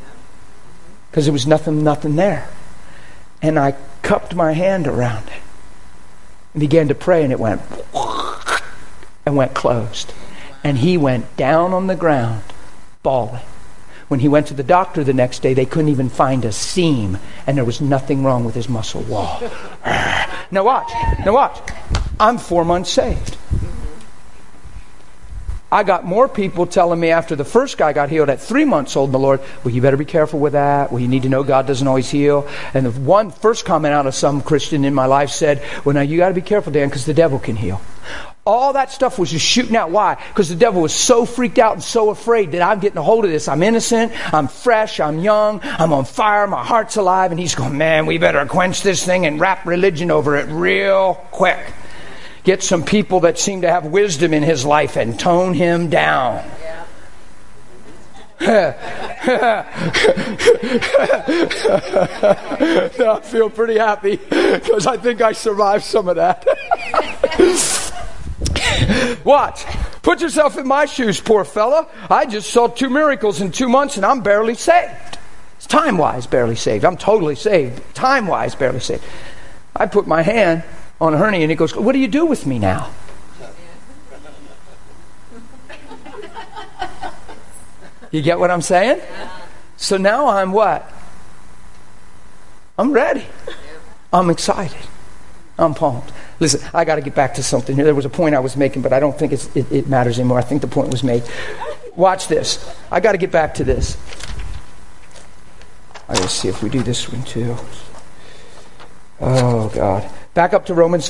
because there was nothing there. And I cupped my hand around it and began to pray, and it went and went closed. And he went down on the ground bawling. When he went to the doctor the next day, they couldn't even find a seam, and there was nothing wrong with his muscle wall. Now watch. I'm 4 months saved. I got more people telling me after the first guy got healed at 3 months old in the Lord, well, you better be careful with that. Well, you need to know God doesn't always heal. And the first comment out of some Christian in my life said, well, now you got to be careful, Dan, because the devil can heal. All that stuff was just shooting out. Why? Because the devil was so freaked out and so afraid that I'm getting a hold of this. I'm innocent. I'm fresh. I'm young. I'm on fire. My heart's alive. And he's going, man, we better quench this thing and wrap religion over it real quick. Get some people that seem to have wisdom in his life and tone him down. Now I feel pretty happy because I think I survived some of that. Watch. Put yourself in my shoes, poor fella. I just saw 2 miracles in 2 months and I'm barely saved. It's time-wise barely saved. I'm totally saved. Time-wise barely saved. I put my hand on a hernia and he goes, what do you do with me now? You get what I'm saying? So now I'm what? I'm ready. I'm excited. I'm pumped. Listen, I got to get back to something here. There was a point I was making, but I don't think it matters anymore. I think the point was made. Watch this. I got to get back to this. I got to see if we do this one too. Oh, God. Back up to Romans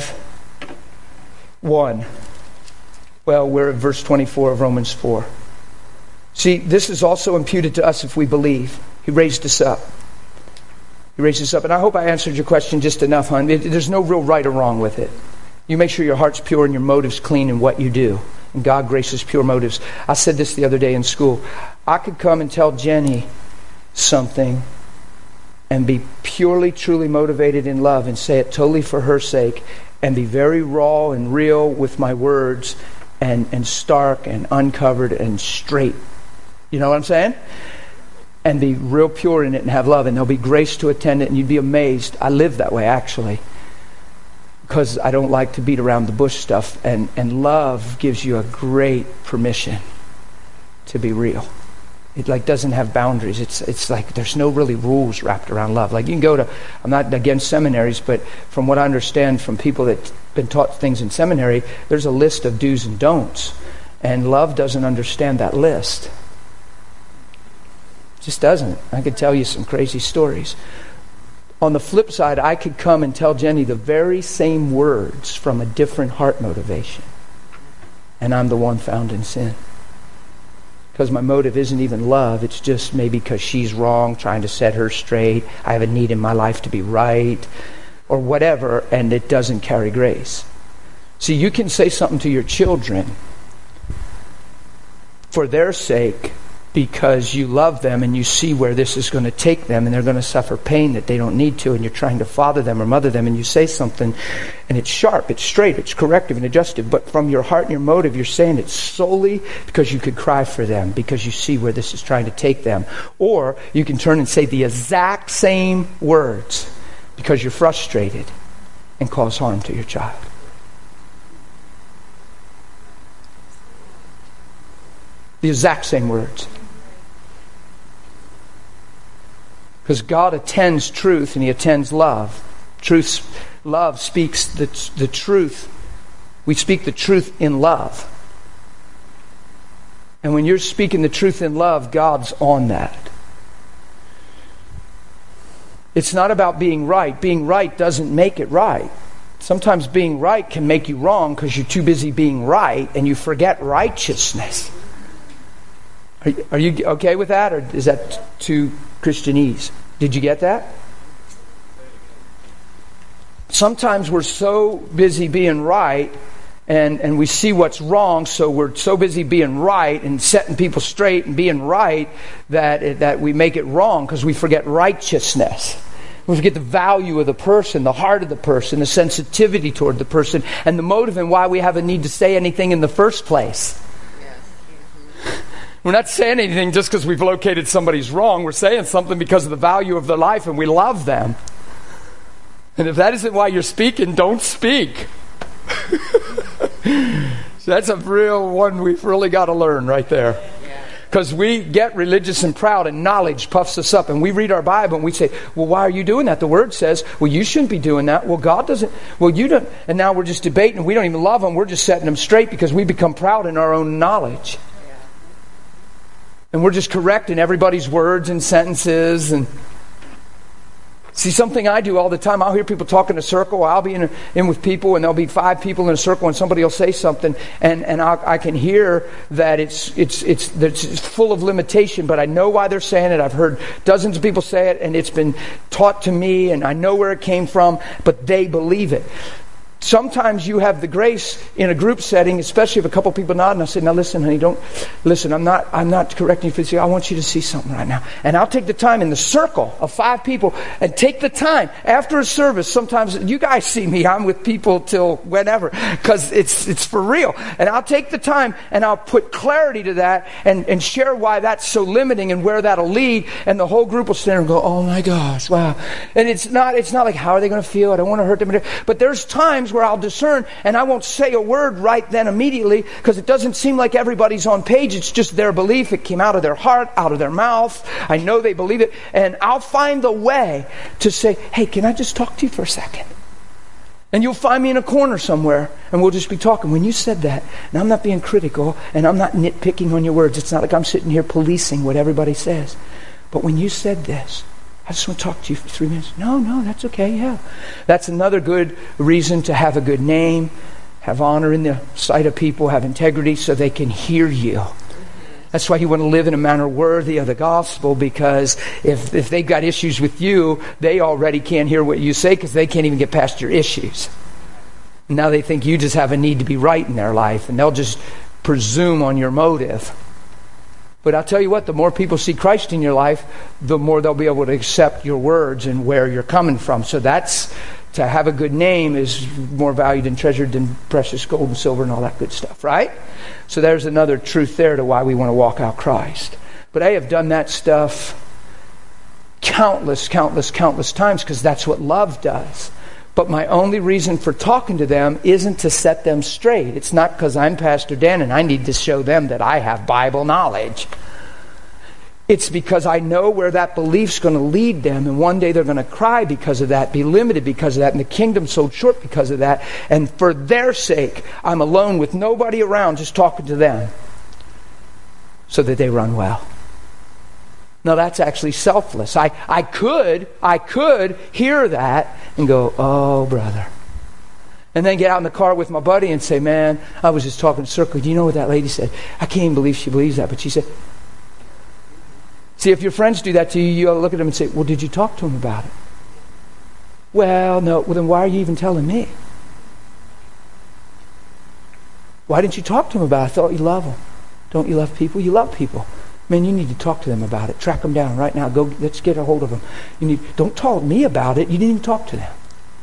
5:1. Well, we're at verse 24 of Romans 4. See, this is also imputed to us if we believe. He raised us up. He raised us up. And I hope I answered your question just enough, hon. There's no real right or wrong with it. You make sure your heart's pure and your motive's clean in what you do. And God graces pure motives. I said this the other day in school. I could come and tell Jenny something and be purely, truly motivated in love and say it totally for her sake and be very raw and real with my words and stark and uncovered and straight. You know what I'm saying? And be real pure in it and have love, and there'll be grace to attend it, and you'd be amazed. I live that way, actually, because I don't like to beat around the bush stuff, and love gives you a great permission to be real. It doesn't have boundaries. It's like there's no really rules wrapped around love. Like you can go to, I'm not against seminaries, but from what I understand from people that've been taught things in seminary, there's a list of do's and don'ts, and love doesn't understand that list. Just doesn't. I could tell you some crazy stories. On the flip side, I could come and tell Jenny the very same words from a different heart motivation. And I'm the one found in sin. Because my motive isn't even love. It's just maybe because she's wrong, trying to set her straight. I have a need in my life to be right. Or whatever, and it doesn't carry grace. See, you can say something to your children for their sake, because you love them and you see where this is going to take them and they're going to suffer pain that they don't need to, and you're trying to father them or mother them, and you say something and it's sharp, it's straight, it's corrective and adjustive, but from your heart and your motive you're saying it solely because you could cry for them, because you see where this is trying to take them. Or you can turn and say the exact same words because you're frustrated and cause harm to your child. The exact same words. Because God attends truth and He attends love. Love speaks the truth. We speak the truth in love. And when you're speaking the truth in love, God's on that. It's not about being right. Being right doesn't make it right. Sometimes being right can make you wrong because you're too busy being right and you forget righteousness. Are you okay with that, or is that too Christianese? Did you get that? Sometimes we're so busy being right and we see what's wrong, so we're so busy being right and setting people straight and being right that we make it wrong because we forget righteousness. We forget the value of the person, the heart of the person, the sensitivity toward the person, and the motive and why we have a need to say anything in the first place. We're not saying anything just because we've located somebody's wrong. We're saying something because of the value of their life and we love them. And if that isn't why you're speaking, don't speak. So that's a real one we've really got to learn right there. Because we get religious and proud and knowledge puffs us up. And we read our Bible and we say, well, why are you doing that? The Word says, well, you shouldn't be doing that. Well, God doesn't. Well, you don't. And now we're just debating. We don't even love them. We're just setting them straight because we become proud in our own knowledge. And we're just correcting everybody's words and sentences. And see, something I do all the time, I'll hear people talk in a circle. I'll be in with people and there'll be 5 people in a circle and somebody will say something and I can hear that it's full of limitation, but I know why they're saying it. I've heard dozens of people say it and it's been taught to me and I know where it came from, but they believe it. Sometimes you have the grace in a group setting, especially if a couple people nod, and I say, now listen, honey, don't listen. I'm not correcting you for this. I want you to see something right now. And I'll take the time in the circle of 5 people and take the time after a service. Sometimes you guys see me, I'm with people till whenever, because it's for real. And I'll take the time and I'll put clarity to that and share why that's so limiting and where that'll lead. And the whole group will stand and go, oh my gosh, wow. And it's not like, how are they going to feel? I don't want to hurt them. But there's times where I'll discern and I won't say a word right then immediately because it doesn't seem like everybody's on page. It's just their belief. It came out of their heart, out of their mouth. I know they believe it. And I'll find the way to say, hey, can I just talk to you for a second? And you'll find me in a corner somewhere and we'll just be talking. When you said that, and I'm not being critical and I'm not nitpicking on your words. It's not like I'm sitting here policing what everybody says. But when you said this, I just want to talk to you for 3 minutes. No, that's okay, yeah. That's another good reason to have a good name, have honor in the sight of people, have integrity so they can hear you. That's why you want to live in a manner worthy of the gospel, because if they've got issues with you, they already can't hear what you say because they can't even get past your issues. Now they think you just have a need to be right in their life, and they'll just presume on your motive. But I'll tell you what, the more people see Christ in your life, the more they'll be able to accept your words and where you're coming from. So that's, to have a good name is more valued and treasured than precious gold and silver and all that good stuff, right? So there's another truth there to why we want to walk out Christ. But I have done that stuff countless times because that's what love does. But my only reason for talking to them isn't to set them straight. It's not because I'm Pastor Dan and I need to show them that I have Bible knowledge. It's because I know where that belief's going to lead them, and one day they're going to cry because of that, be limited because of that, and the kingdom's sold short because of that. And for their sake, I'm alone with nobody around, just talking to them so that they run well. No, that's actually selfless. I could hear that and go, oh, brother. And then get out in the car with my buddy and say, man, I was just talking in circles. Do you know what that lady said? I can't even believe she believes that. But she said, see, if your friends do that to you, you look at them and say, well, did you talk to them about it? Well, no. Well, then why are you even telling me? Why didn't you talk to them about it? I thought you love them. Don't you love people? You love people. Man, you need to talk to them about it. Track them down right now. Go, let's get a hold of them. Don't talk to me about it. You didn't even talk to them.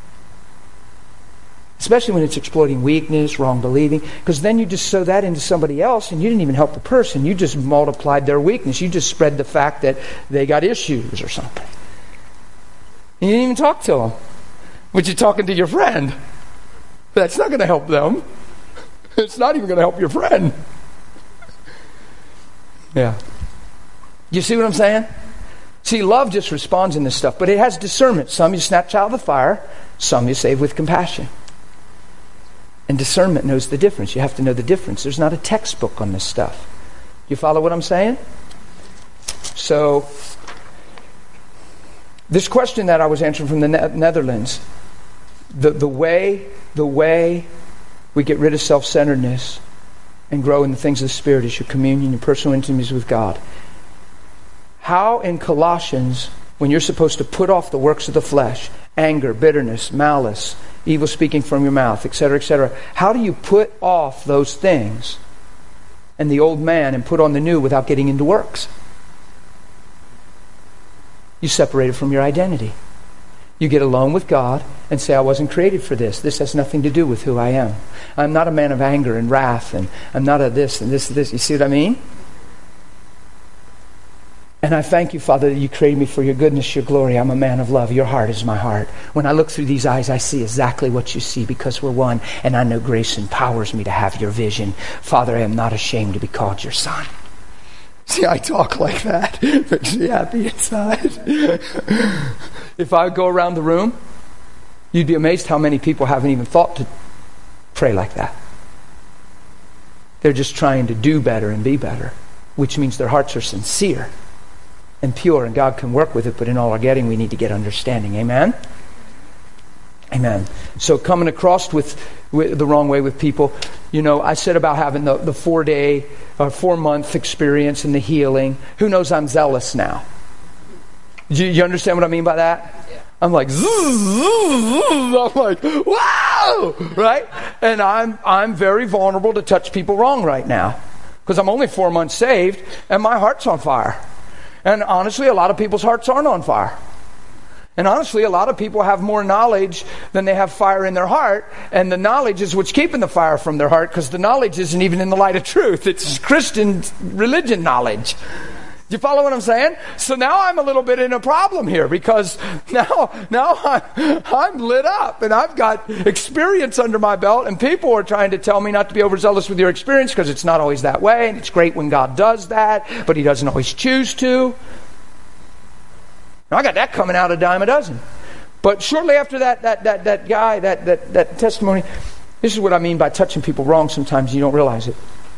Especially when it's exploiting weakness, wrong believing. Because then you just sow that into somebody else and you didn't even help the person. You just multiplied their weakness. You just spread the fact that they got issues or something. And you didn't even talk to them. But you're talking to your friend. That's not going to help them. It's not even going to help your friend. Yeah. You see what I'm saying? See, love just responds in this stuff, but it has discernment. Some you snatch out of the fire, some you save with compassion. And discernment knows the difference. You have to know the difference. There's not a textbook on this stuff. You follow what I'm saying? So, this question that I was answering from the Netherlands, the way we get rid of self-centeredness and grow in the things of the Spirit is your communion, your personal intimacy with God. How in Colossians, when you're supposed to put off the works of the flesh, anger, bitterness, malice, evil speaking from your mouth, etc., how do you put off those things and the old man and put on the new without getting into works? You separate it from your identity. You get alone with God and say, I wasn't created for this. This has nothing to do with who I am. I'm not a man of anger and wrath, and I'm not a this and this and this. You see what I mean? And I thank you, Father, that you created me for your goodness, your glory. I'm a man of love. Your heart is my heart. When I look through these eyes, I see exactly what you see because we're one. And I know grace empowers me to have your vision. Father, I am not ashamed to be called your son. See, I talk like that. Makes me happy inside. If I go around the room, you'd be amazed how many people haven't even thought to pray like that. They're just trying to do better and be better, which means their hearts are sincere and pure, and God can work with it, but in all our getting, we need to get understanding. Amen? Amen. So coming across with the wrong way with people, I said about having the 4-day or 4-month experience and the healing. Who knows I'm zealous now? You understand what I mean by that? Yeah. I'm like, I'm like, wow, right? And I'm very vulnerable to touch people wrong right now because I'm only 4 months saved and my heart's on fire. And honestly, a lot of people's hearts aren't on fire. And honestly, a lot of people have more knowledge than they have fire in their heart. And the knowledge is what's keeping the fire from their heart because the knowledge isn't even in the light of truth. It's Christian religion knowledge. Do you follow what I'm saying? So now I'm a little bit in a problem here because now I'm lit up and I've got experience under my belt and people are trying to tell me not to be overzealous with your experience because it's not always that way and it's great when God does that, but He doesn't always choose to. Now, I got that coming out a dime a dozen. But shortly after that guy, that testimony, this is what I mean by touching people wrong sometimes you don't realize it.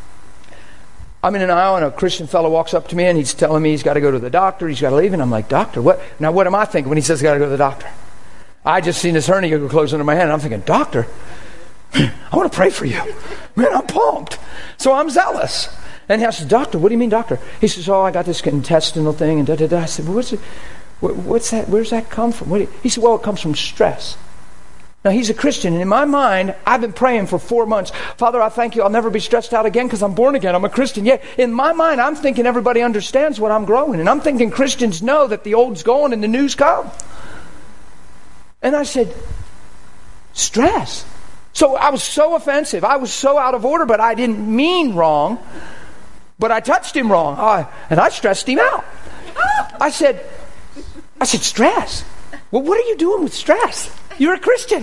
I'm in an aisle and a Christian fellow walks up to me and he's telling me he's got to go to the doctor, he's got to leave. And I'm like, doctor, what? Now what am I thinking when he says he's got to go to the doctor? I just seen this hernia go close under my hand and I'm thinking, doctor, I want to pray for you. Man, I'm pumped. So I'm zealous. And I said, doctor, what do you mean, doctor? He says, I got this intestinal thing and da-da-da. I said, well, what's that? Where's that come from? He said, well, it comes from stress. Now, he's a Christian, and in my mind, I've been praying for 4 months. Father, I thank you. I'll never be stressed out again because I'm born again. I'm a Christian. Yet, in my mind, I'm thinking everybody understands what I'm growing. And I'm thinking Christians know that the old's gone and the new's come. And I said, stress. So I was so offensive. I was so out of order, but I didn't mean wrong. But I touched him wrong. And I stressed him out. I said, stress? Well, what are you doing with stress? You're a Christian.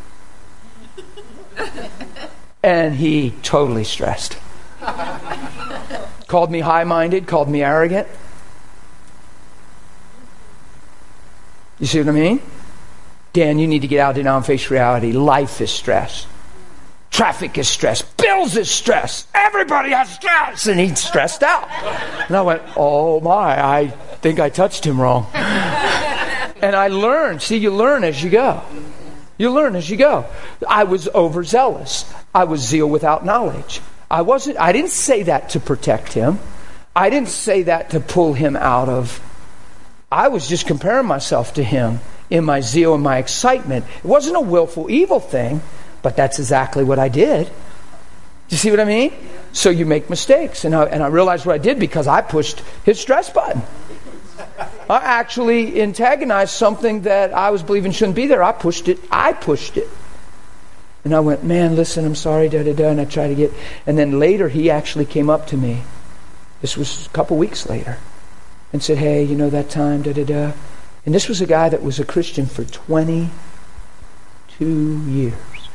And he totally stressed. Called me high-minded, called me arrogant. You see what I mean? Dan, you need to get out there now and face reality. Life is stress. Traffic is stress. Bills is stress. Everybody has stress. And he's stressed out. And I went, oh my, I think I touched him wrong. And I learned. See, you learn as you go. You learn as you go. I was overzealous. I was zeal without knowledge. I didn't say that to protect him. I didn't say that to pull him out of. I was just comparing myself to him in my zeal and my excitement. It wasn't a willful evil thing, but that's exactly what I did. Do you see what I mean? So you make mistakes. And I realized what I did because I pushed his stress button. I actually antagonized something that I was believing shouldn't be there. I pushed it. And I went, man, listen, I'm sorry, da-da-da. And I tried to and then later he actually came up to me. This was a couple weeks later. And said, hey, that time, da-da-da. And this was a guy that was a Christian for 22 years.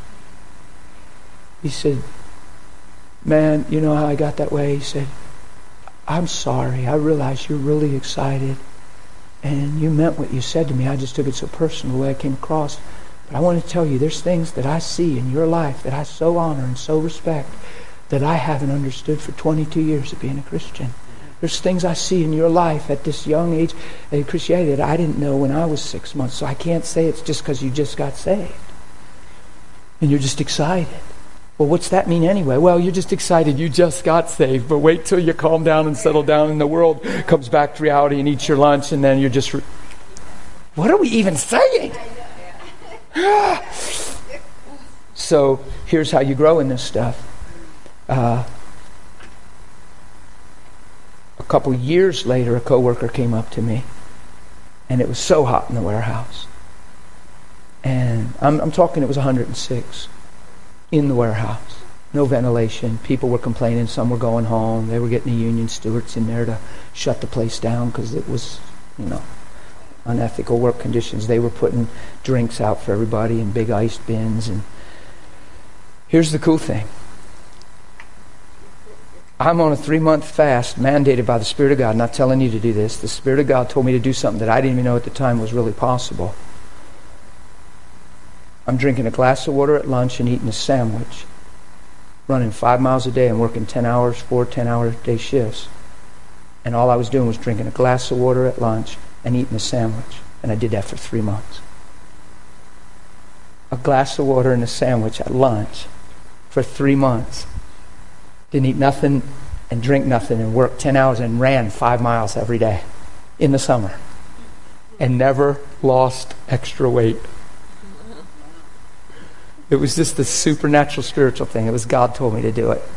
He said, man, you know how I got that way? He said, I'm sorry. I realize you're really excited. And you meant what you said to me. I just took it so personal the way I came across. But I want to tell you, there's things that I see in your life that I so honor and so respect that I haven't understood for 22 years of being a Christian. There's things I see in your life at this young age of Christianity that I didn't know when I was 6 months. So I can't say it's just because you just got saved. And you're just excited. Well, what's that mean anyway? Well, you're just excited you just got saved, but wait till you calm down and settle down and the world comes back to reality and eats your lunch and then you're just... What are we even saying? So here's how you grow in this stuff. A couple years later, a coworker came up to me and it was so hot in the warehouse. And I'm talking it was 106. In the warehouse. No ventilation. People were complaining. Some were going home. They were getting the union stewards in there to shut the place down because it was, unethical work conditions. They were putting drinks out for everybody in big ice bins. And here's the cool thing. I'm on a 3-month fast mandated by the Spirit of God. Not telling you to do this. The Spirit of God told me to do something that I didn't even know at the time was really possible. I'm drinking a glass of water at lunch and eating a sandwich. Running 5 miles a day and working 10 hours, 4 10-hour day shifts. And all I was doing was drinking a glass of water at lunch and eating a sandwich. And I did that for 3 months. A glass of water and a sandwich at lunch for 3 months. Didn't eat nothing and drink nothing and worked 10 hours and ran 5 miles every day in the summer. And never lost extra weight. It was just the supernatural spiritual thing. It was God told me to do it.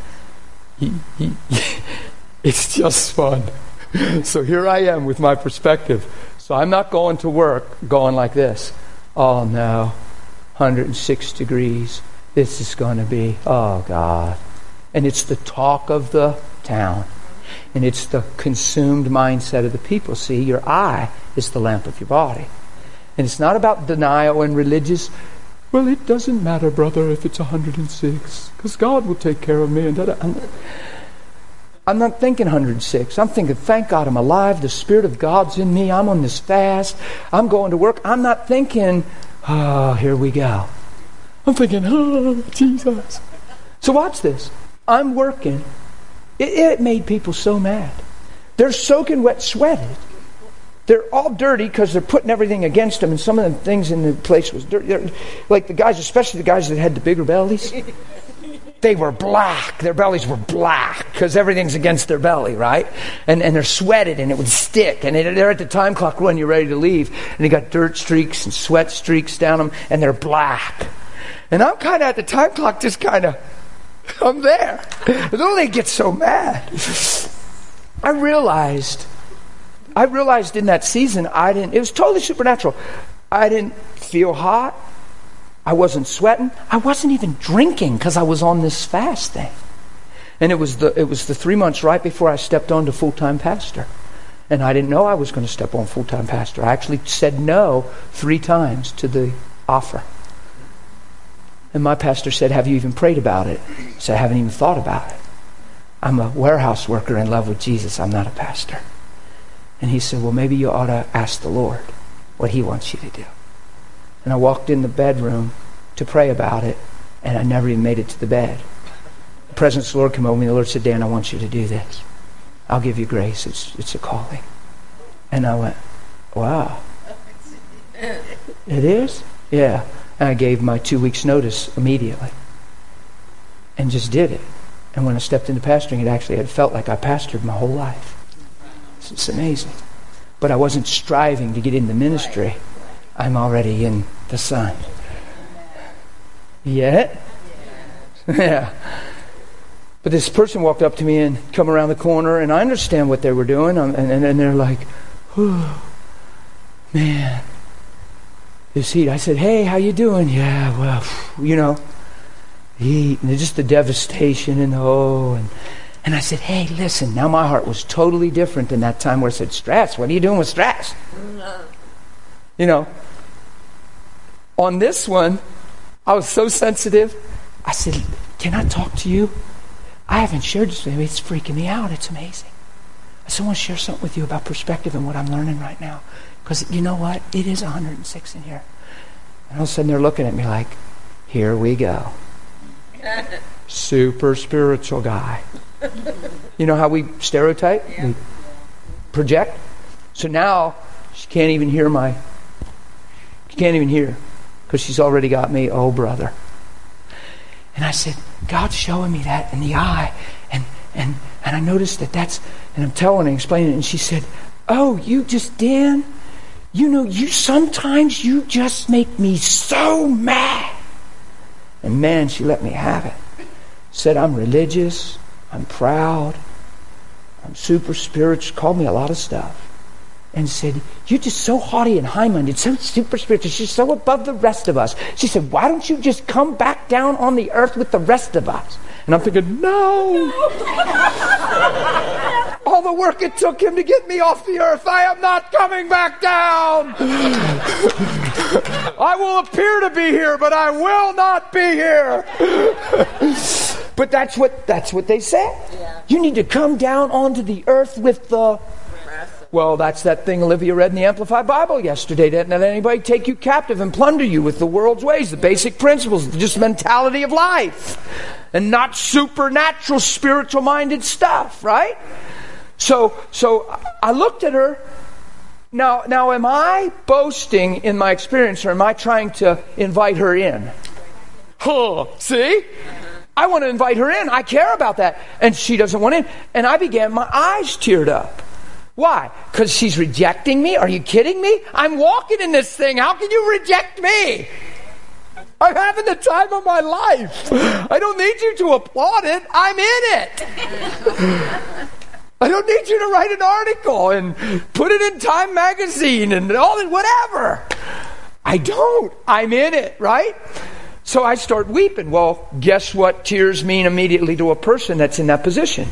It's just fun. So here I am with my perspective. So I'm not going to work going like this. Oh no, 106 degrees. This is going to be, oh God. And it's the talk of the town. And it's the consumed mindset of the people. See, your eye is the lamp of your body. And it's not about denial and religious. Well, it doesn't matter, brother, if it's 106, because God will take care of me. And I'm not thinking 106. I'm thinking, thank God I'm alive. The Spirit of God's in me. I'm on this fast. I'm going to work. I'm not thinking, oh, here we go. I'm thinking, oh, Jesus. So watch this. I'm working. It made people so mad. They're soaking wet, sweated. They're all dirty because they're putting everything against them, and some of the things in the place was dirty. Like the guys, especially the guys that had the bigger bellies, they were black. Their bellies were black because everything's against their belly, right? And they're sweated, and it would stick. And they're at the time clock when you're ready to leave, and they got dirt streaks and sweat streaks down them, and they're black. And I'm kind of at the time clock, just kind of, I'm there. And then they get so mad. I realized in that season, it was totally supernatural. I didn't feel hot. I wasn't sweating. I wasn't even drinking because I was on this fast thing. And it was the 3 months right before I stepped on to full-time pastor. And I didn't know I was going to step on full-time pastor. I actually said no 3 times to the offer. And my pastor said, have you even prayed about it? I said, I haven't even thought about it. I'm a warehouse worker in love with Jesus. I'm not a pastor. And he said, well, maybe you ought to ask the Lord what he wants you to do. And I walked in the bedroom to pray about it, and I never even made it to the bed. The presence of the Lord came over me, and the Lord said, Dan, I want you to do this. I'll give you grace. It's a calling. And I went, wow. It is? Yeah. And I gave my 2 weeks notice immediately. And just did it. And when I stepped into pastoring, it actually had felt like I pastored my whole life. It's amazing. But I wasn't striving to get into ministry. I'm already in the Son. Yet? Yeah. But this person walked up to me and come around the corner, and I understand what they were doing. And they're like, oh, man, this heat. I said, hey, how you doing? Yeah, well, heat. And just the devastation and And I said, hey, listen, now my heart was totally different than that time where I said, stress, what are you doing with stress? On this one, I was so sensitive. I said, can I talk to you? I haven't shared this with you. It's freaking me out. It's amazing. I said, I want to share something with you about perspective and what I'm learning right now. Because you know what? It is 106 in here. And all of a sudden they're looking at me like, here we go. Super spiritual guy. You know how we stereotype? Yeah. We project? So now she can't even hear because she's already got me, oh brother. And I said, God's showing me that in the eye. And I noticed that's, and I'm telling her, explaining it, and she said, oh, Dan, sometimes you just make me so mad. And man, she let me have it. Said, I'm religious. I'm proud. I'm super spiritual. Called me a lot of stuff. And said, you're just so haughty and high-minded, so super spiritual. She's so above the rest of us. She said, why don't you just come back down on the earth with the rest of us? And I'm thinking, no. All the work it took him to get me off the earth, I am not coming back down. I will appear to be here, but I will not be here. But that's what they said. Yeah. You need to come down onto the earth with the... Well, that's that thing Olivia read in the Amplified Bible yesterday. Don't let anybody take you captive and plunder you with the world's ways, the basic principles, just mentality of life, and not supernatural, spiritual-minded stuff, right? So I looked at her. Now, am I boasting in my experience, or am I trying to invite her in? See? I want to invite her in. I care about that. And she doesn't want in. And my eyes teared up. Why? Because she's rejecting me? Are you kidding me? I'm walking in this thing. How can you reject me? I'm having the time of my life. I don't need you to applaud it. I'm in it. I don't need you to write an article and put it in Time magazine and all that, whatever. I don't. I'm in it, right? So I start weeping. Well, guess what tears mean immediately to a person that's in that position?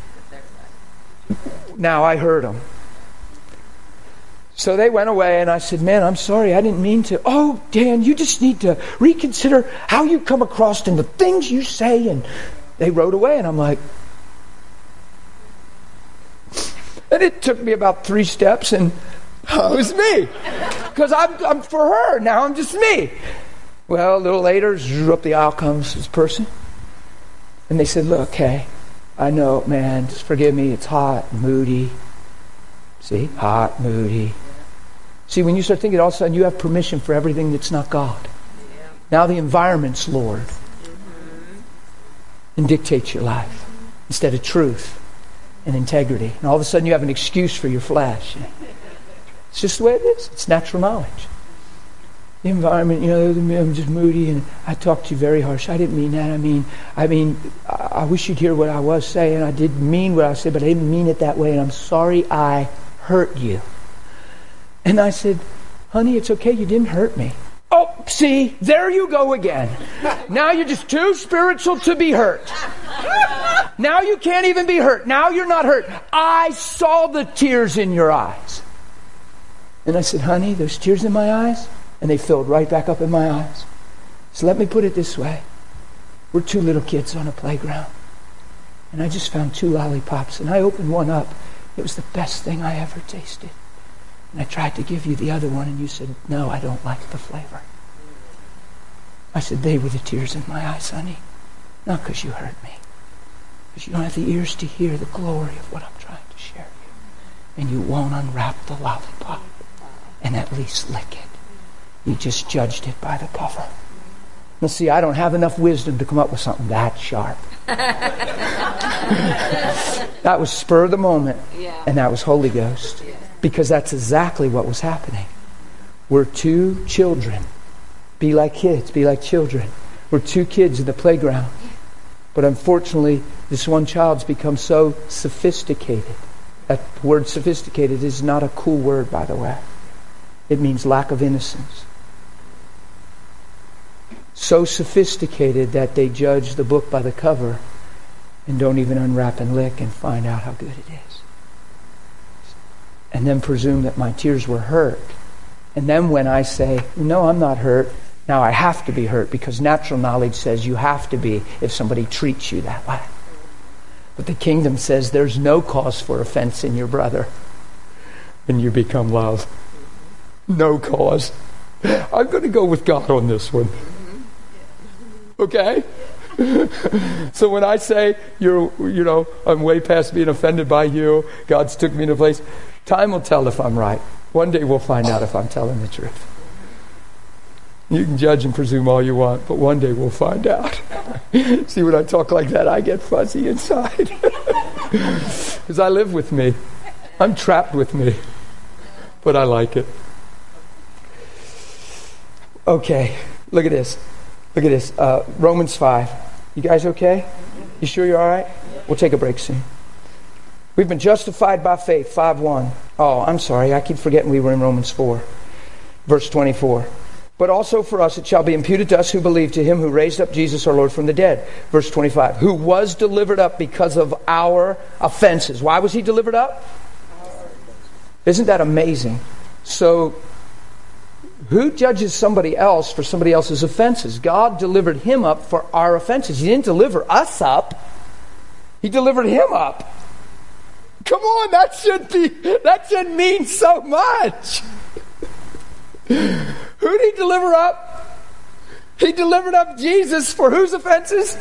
Now I heard them. So they went away, and I said, man, I'm sorry, I didn't mean to. Oh, Dan, you just need to reconsider how you come across and the things you say. And they rode away, and I'm like... And it took me about 3 steps, and it was me. Because I'm for her. Now I'm just me. Well, a little later, up the aisle comes this person. And they said, look, hey, I know, man, just forgive me. It's hot and moody. See? Hot, moody. See, when you start thinking, all of a sudden you have permission for everything that's not God. Yeah. Now the environment's Lord. And dictates your life instead of truth and integrity. And all of a sudden you have an excuse for your flesh. It's just the way it is. It's natural knowledge. The environment, I'm just moody and I talked to you very harsh. I didn't mean that. I mean, I wish you'd hear what I was saying. I didn't mean what I said, but I didn't mean it that way. And I'm sorry I hurt you. And I said, honey, it's okay. You didn't hurt me. Oh, see, there you go again. Now you're just too spiritual to be hurt. Now you can't even be hurt. Now you're not hurt. I saw the tears in your eyes. And I said, honey, those tears in my eyes? And they filled right back up in my eyes. So let me put it this way. We're 2 little kids on a playground. And I just found 2 lollipops. And I opened one up. It was the best thing I ever tasted. And I tried to give you the other one. And you said, no, I don't like the flavor. I said, they were the tears in my eyes, honey. Not because you hurt me. Because you don't have the ears to hear the glory of what I'm trying to share you. And you won't unwrap the lollipop and at least lick it. You just judged it by the cover. Now see, I don't have enough wisdom to come up with something that sharp. That was spur of the moment. And that was Holy Ghost. Because that's exactly what was happening. We're 2 children. Be like kids, be like children. We're 2 kids in the playground. But unfortunately, this one child's become so sophisticated. That word sophisticated is not a cool word, by the way. It means lack of innocence. So sophisticated that they judge the book by the cover and don't even unwrap and lick and find out how good it is. And then presume that my tears were hurt. And then when I say, no, I'm not hurt, now I have to be hurt because natural knowledge says you have to be if somebody treats you that way. But the kingdom says there's no cause for offense in your brother when you become love. No cause. I'm going to go with God on this one. Okay? So when I say, I'm way past being offended by you, God's took me to a place, time will tell if I'm right. One day we'll find out if I'm telling the truth. You can judge and presume all you want, but one day we'll find out. See, when I talk like that, I get fuzzy inside. Because I live with me. I'm trapped with me. But I like it. Okay, look at this. Look at this. Romans 5. You guys okay? You sure you're all right? We'll take a break soon. We've been justified by faith, 5:1. Oh, I'm sorry. I keep forgetting we were in Romans 4. Verse 24. but also for us it shall be imputed to us who believe, to him who raised up Jesus our Lord from the dead. Verse 25, who was delivered up because of our offenses. Why was he delivered up? Isn't that amazing? So, who judges somebody else for somebody else's offenses? God delivered him up for our offenses. He didn't deliver us up. He delivered him up. Come on, that should mean so much. Who did he deliver up? He delivered up Jesus for whose offenses?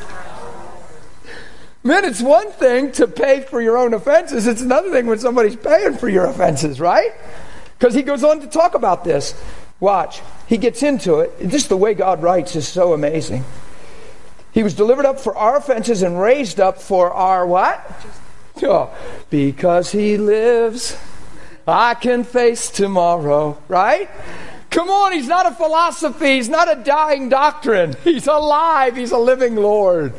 Man, it's one thing to pay for your own offenses. It's another thing when somebody's paying for your offenses, right? Because he goes on to talk about this. Watch. He gets into it. Just the way God writes is so amazing. He was delivered up for our offenses and raised up for our what? Oh, because he lives, I can face tomorrow, right? Come on, he's not a philosophy. He's not a dying doctrine. He's alive. He's a living Lord.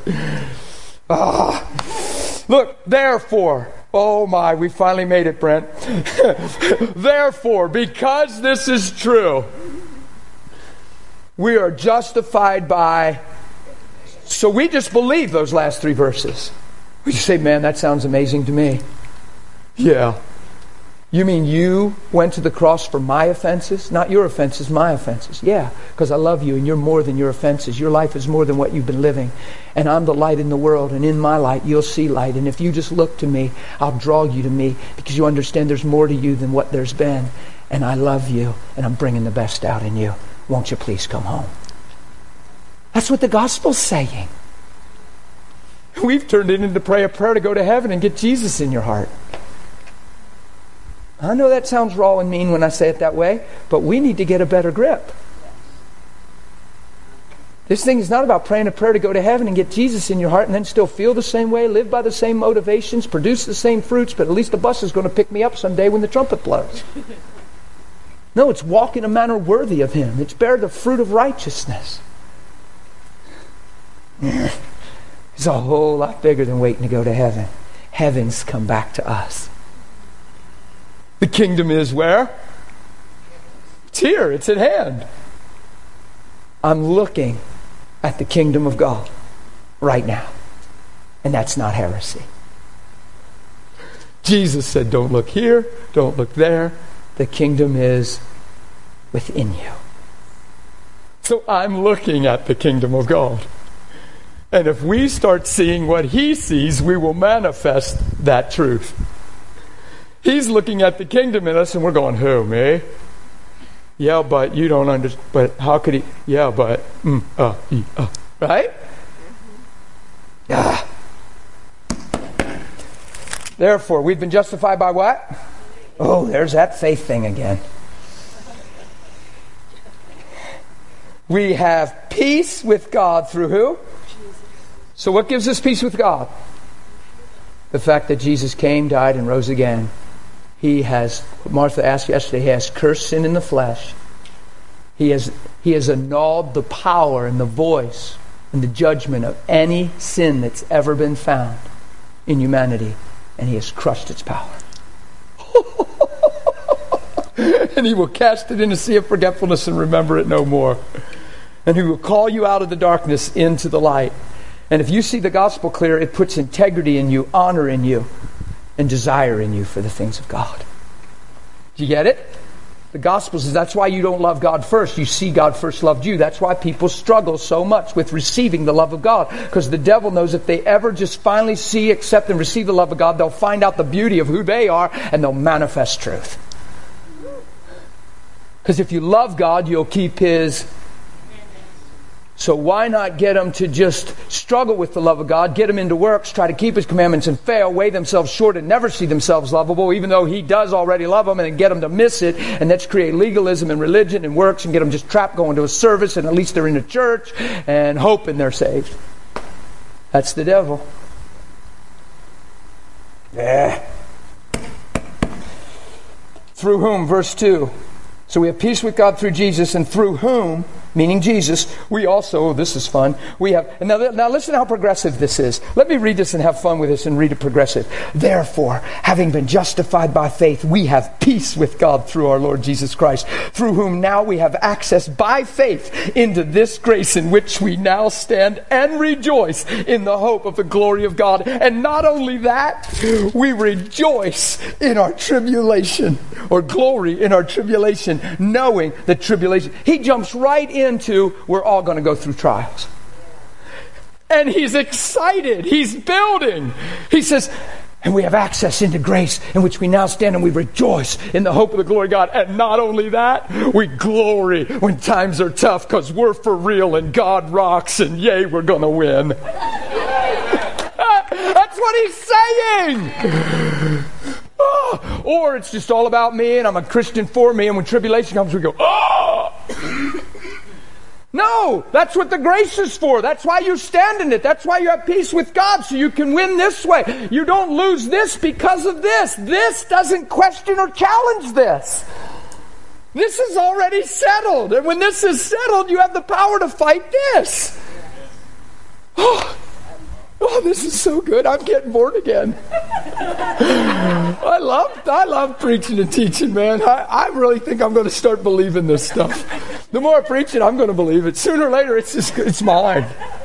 Look, therefore, oh my, we finally made it, Brent. Therefore, because this is true, we are justified by... So we just believe those last 3 verses. We just say, man, that sounds amazing to me. Yeah. You mean you went to the cross for my offenses? Not your offenses, my offenses. Yeah, because I love you and you're more than your offenses. Your life is more than what you've been living. And I'm the light in the world, and in my light you'll see light. And if you just look to me, I'll draw you to me, because you understand there's more to you than what there's been. And I love you, and I'm bringing the best out in you. Won't you please come home? That's what the gospel's saying. We've turned it into a prayer to go to heaven and get Jesus in your heart. I know that sounds raw and mean when I say it that way, but we need to get a better grip. This thing is not about praying a prayer to go to heaven and get Jesus in your heart and then still feel the same way, live by the same motivations, produce the same fruits, but at least the bus is going to pick me up someday when the trumpet blows. No, it's walk in a manner worthy of him. It's bear the fruit of righteousness. It's a whole lot bigger than waiting to go to heaven. Heaven's come back to us. The kingdom is where? It's here. It's at hand. I'm looking at the kingdom of God right now. And that's not heresy. Jesus said, don't look here, don't look there. The kingdom is within you. So I'm looking at the kingdom of God. And if we start seeing what he sees, we will manifest that truth. He's looking at the kingdom in us and we're going, who, me? Yeah, but you don't understand. But how could he? Yeah, but, right? Yeah. Therefore, we've been justified by what? Oh, there's that faith thing again. We have peace with God through who? So what gives us peace with God? The fact that Jesus came, died, and rose again. He has, Martha asked yesterday, he has cursed sin in the flesh. He has annulled the power and the voice and the judgment of any sin that's ever been found in humanity. And he has crushed its power. And he will cast it in a sea of forgetfulness and remember it no more. And he will call you out of the darkness into the light. And if you see the gospel clear, it puts integrity in you, honor in you, and desire in you for the things of God. Do you get it? The gospel says that's why you don't love God first. You see God first loved you. That's why people struggle so much with receiving the love of God. Because the devil knows if they ever just finally see, accept, and receive the love of God, they'll find out the beauty of who they are and they'll manifest truth. Because if you love God, you'll keep his... So why not get them to just struggle with the love of God, get them into works, try to keep his commandments and fail, weigh themselves short and never see themselves lovable, even though he does already love them, and then get them to miss it, and let's create legalism and religion and works and get them just trapped going to a service, and at least they're in a church and hoping they're saved. That's the devil. Yeah. Through whom, verse 2. So we have peace with God through Jesus, and through whom meaning Jesus, we also, this is fun, we have, now listen how progressive this is. Let me read this and have fun with this and read it progressive. Therefore, having been justified by faith, we have peace with God through our Lord Jesus Christ, through whom now we have access by faith into this grace in which we now stand and rejoice in the hope of the glory of God. And not only that, we rejoice in our tribulation, or glory in our tribulation, knowing that tribulation, he jumps right into, we're all going to go through trials. And he's excited. He's building. He says, and we have access into grace in which we now stand and we rejoice in the hope of the glory of God. And not only that, we glory when times are tough because we're for real and God rocks and yay, we're going to win. That's what he's saying. Or it's just all about me and I'm a Christian for me, and when tribulation comes we go, oh! No, that's what the grace is for. That's why you stand in it. That's why you have peace with God, so you can win this way. You don't lose this because of this. This doesn't question or challenge this. This is already settled. And when this is settled, you have the power to fight this. Oh, this is so good. I'm getting born again. I love preaching and teaching, man. I really think I'm going to start believing this stuff. The more I preach it, I'm going to believe it. Sooner or later, it's mine.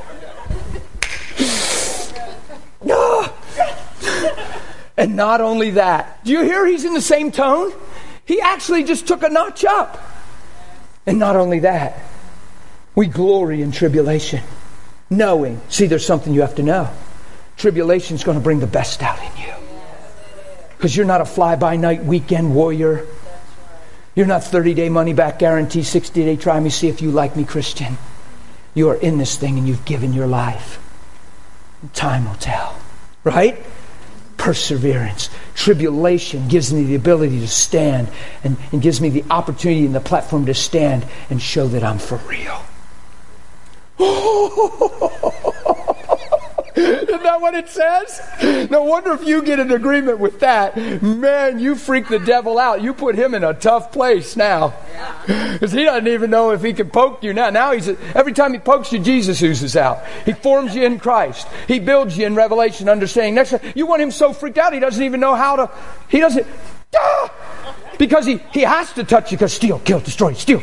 And not only that, do you hear he's in the same tone? He actually just took a notch up. And not only that, we glory in tribulation. Knowing, see, there's something you have to know. Tribulation's going to bring the best out in you. Because you're not a fly-by-night weekend warrior. You're not 30-day money-back guarantee, 60-day try me, see if you like me Christian. You are in this thing and you've given your life. Time will tell. Right? Perseverance. Tribulation gives me the ability to stand and gives me the opportunity and the platform to stand and show that I'm for real. Isn't that what it says? No wonder if you get an agreement with that, man, you freak the devil out. You put him in a tough place now. Because he doesn't even know if he can poke you now. Now every time he pokes you, Jesus oozes out. He forms you in Christ. He builds you in revelation, understanding. Next time, you want him so freaked out, he doesn't even know how to, he doesn't, because he has to touch you because steal, kill, destroy, steal.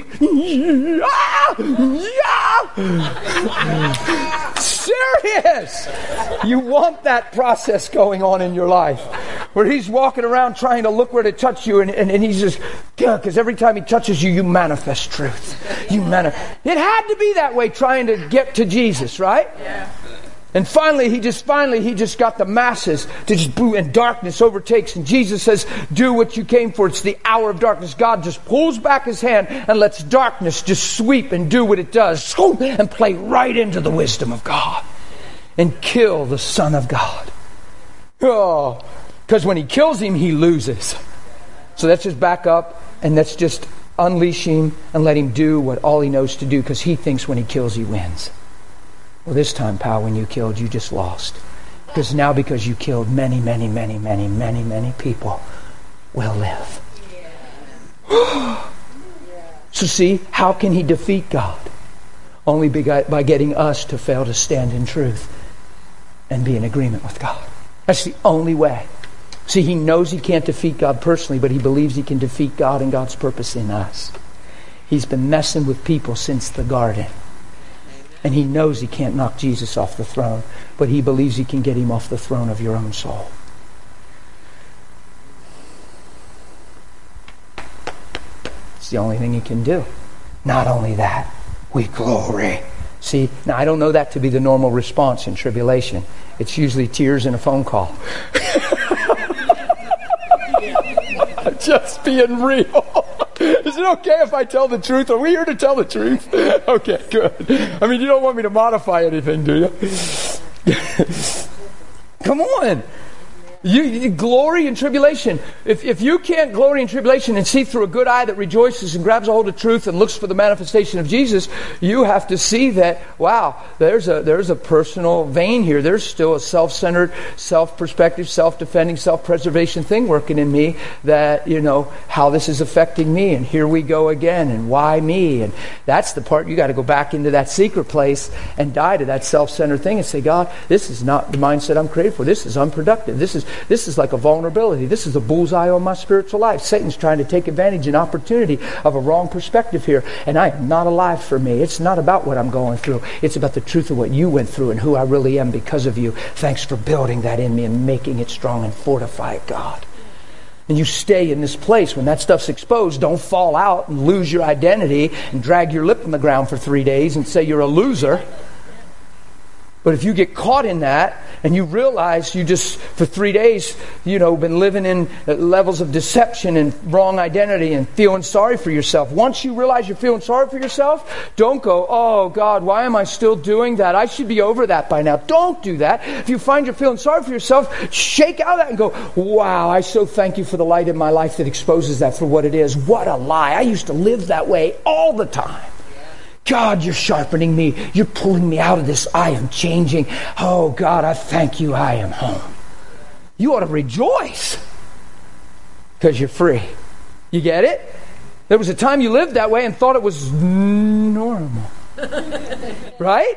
Serious! You want that process going on in your life where he's walking around trying to look where to touch you and he's just, because every time he touches you, you manifest truth. It had to be that way trying to get to Jesus, right? Yeah. And finally, he just got the masses to just boom, and darkness overtakes. And Jesus says, do what you came for. It's the hour of darkness. God just pulls back his hand and lets darkness just sweep and do what it does. And play right into the wisdom of God. And kill the Son of God. Oh, because when he kills him, he loses. So let's just back up and let's just unleash him and let him do what all he knows to do, because he thinks when he kills, he wins. Well, this time, pal, when you killed, you just lost. Because you killed many, many, many, many, many, many people will live. So see, how can he defeat God? Only by getting us to fail to stand in truth and be in agreement with God. That's the only way. See, he knows he can't defeat God personally, but he believes he can defeat God and God's purpose in us. He's been messing with people since the garden. And he knows he can't knock Jesus off the throne, but he believes he can get him off the throne of your own soul. It's the only thing he can do. Not only that, we glory. See, now I don't know that to be the normal response in tribulation. It's usually tears and a phone call. I'm just being real. Is it okay if I tell the truth? Are we here to tell the truth? Okay, good. I mean, you don't want me to modify anything, do you? Come on. You glory in tribulation. If you can't glory in tribulation and see through a good eye that rejoices and grabs a hold of truth and looks for the manifestation of Jesus, you have to see that, wow, there's a personal vein here. There's still a self-centered, self-perspective, self-defending, self-preservation thing working in me that, how this is affecting me. And here we go again. And why me? And that's the part you got to go back into that secret place and die to that self-centered thing and say, God, this is not the mindset I'm created for. This is unproductive. This is like a vulnerability. This is a bullseye on my spiritual life. Satan's trying to take advantage and opportunity of a wrong perspective here. And I am not alive for me. It's not about what I'm going through. It's about the truth of what you went through and who I really am because of you. Thanks for building that in me and making it strong and fortify it, God. And you stay in this place when that stuff's exposed. Don't fall out and lose your identity and drag your lip on the ground for 3 days and say you're a loser. But if you get caught in that and you realize you just, for 3 days, been living in levels of deception and wrong identity and feeling sorry for yourself. Once you realize you're feeling sorry for yourself, don't go, oh God, why am I still doing that? I should be over that by now. Don't do that. If you find you're feeling sorry for yourself, shake out of that and go, wow, I so thank you for the light in my life that exposes that for what it is. What a lie. I used to live that way all the time. God, you're sharpening me. You're pulling me out of this. I am changing. Oh, God, I thank you. I am home. You ought to rejoice because you're free. You get it? There was a time you lived that way and thought it was normal. Right?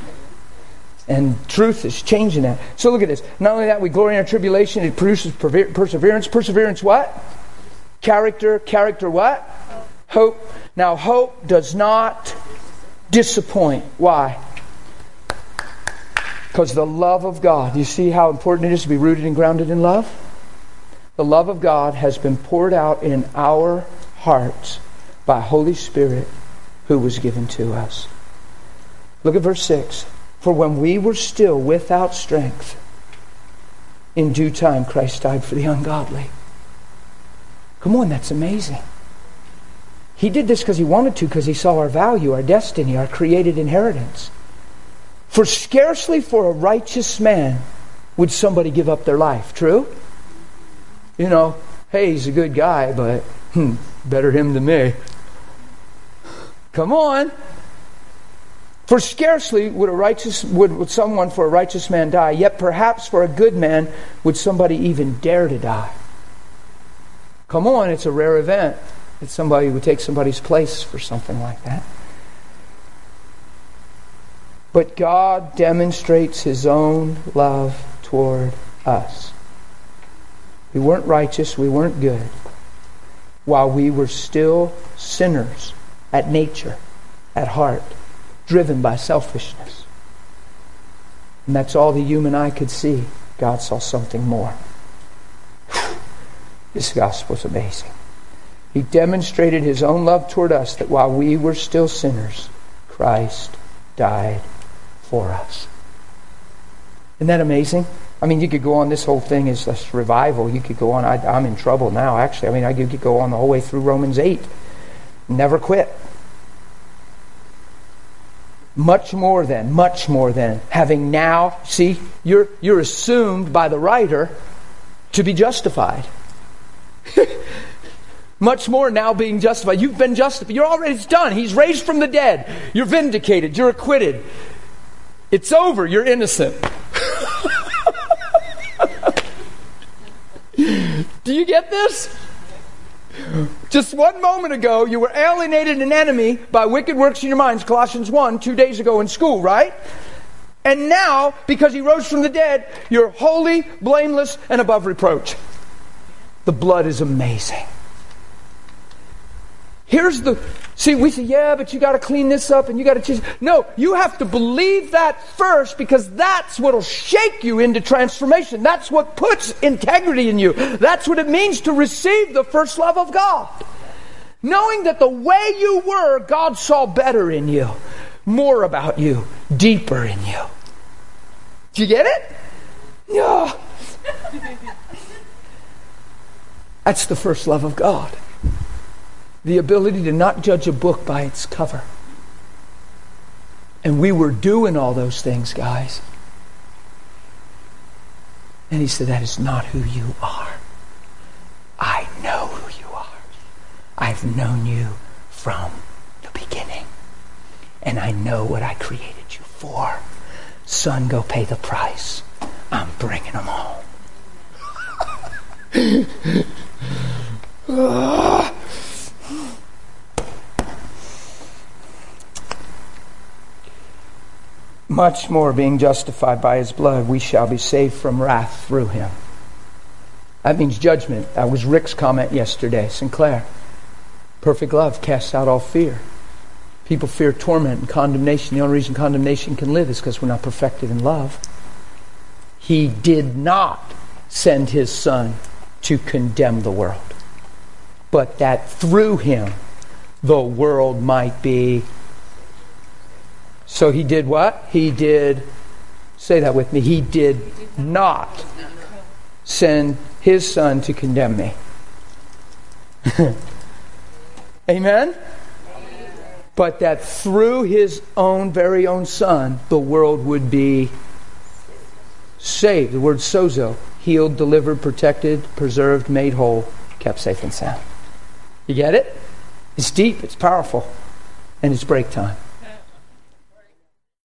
And truth is changing that. So look at this. Not only that, we glory in our tribulation. It produces perseverance. Perseverance what? Character. Character what? Hope. Now, hope does not disappoint. Why? Because the love of God. You see how important it is to be rooted and grounded in love? The love of God has been poured out in our hearts by Holy Spirit who was given to us. Look at verse 6. For when we were still without strength, in due time Christ died for the ungodly. Come on, that's amazing. He did this because He wanted to, because He saw our value, our destiny, our created inheritance. For scarcely for a righteous man would somebody give up their life. True? Hey, he's a good guy, but better him than me. Come on. For scarcely would someone for a righteous man die, yet perhaps for a good man would somebody even dare to die. Come on, it's a rare event that somebody would take somebody's place for something like that. But God demonstrates His own love toward us. We weren't righteous, we weren't good, while we were still sinners at nature, at heart, driven by selfishness. And that's all the human eye could see. God saw something more. This gospel's amazing. He demonstrated His own love toward us, that while we were still sinners, Christ died for us. Isn't that amazing? I mean, you could go on, this whole thing is this revival. You could go on, I'm in trouble now, actually. I could go on the whole way through Romans 8. Never quit. Much more than, having now, see, you're assumed by the writer to be justified. Much more now being justified. You've been justified. You're already, it's done. He's raised from the dead. You're vindicated. You're acquitted. It's over. You're innocent. Do you get this? Just 1 moment ago, you were alienated an enemy by wicked works in your minds. Colossians 1, 2 days ago in school, right? And now, because He rose from the dead, you're holy, blameless, and above reproach. The blood is amazing. We say, yeah, but you got to clean this up and you got to change. No, you have to believe that first, because that's what will shake you into transformation. That's what puts integrity in you. That's what it means to receive the first love of God. Knowing that the way you were, God saw better in you, more about you, deeper in you. Do you get it? Yeah. That's the first love of God. The ability to not judge a book by its cover. And we were doing all those things, guys. And he said, that is not who you are. I know who you are. I've known you from the beginning. And I know what I created you for. Son, go pay the price. I'm bringing them home. Much more, being justified by his blood, we shall be saved from wrath through him. That means judgment. That was Rick's comment yesterday. Sinclair. Perfect love casts out all fear. People fear torment and condemnation. The only reason condemnation can live is because we're not perfected in love. He did not send his Son to condemn the world, but that through him the world might be. So he did what? He did, say that with me, he did not send his Son to condemn me. Amen? But that through his own, very own Son, the world would be saved. The word sozo, healed, delivered, protected, preserved, made whole, kept safe and sound. You get it? It's deep, it's powerful, and it's break time.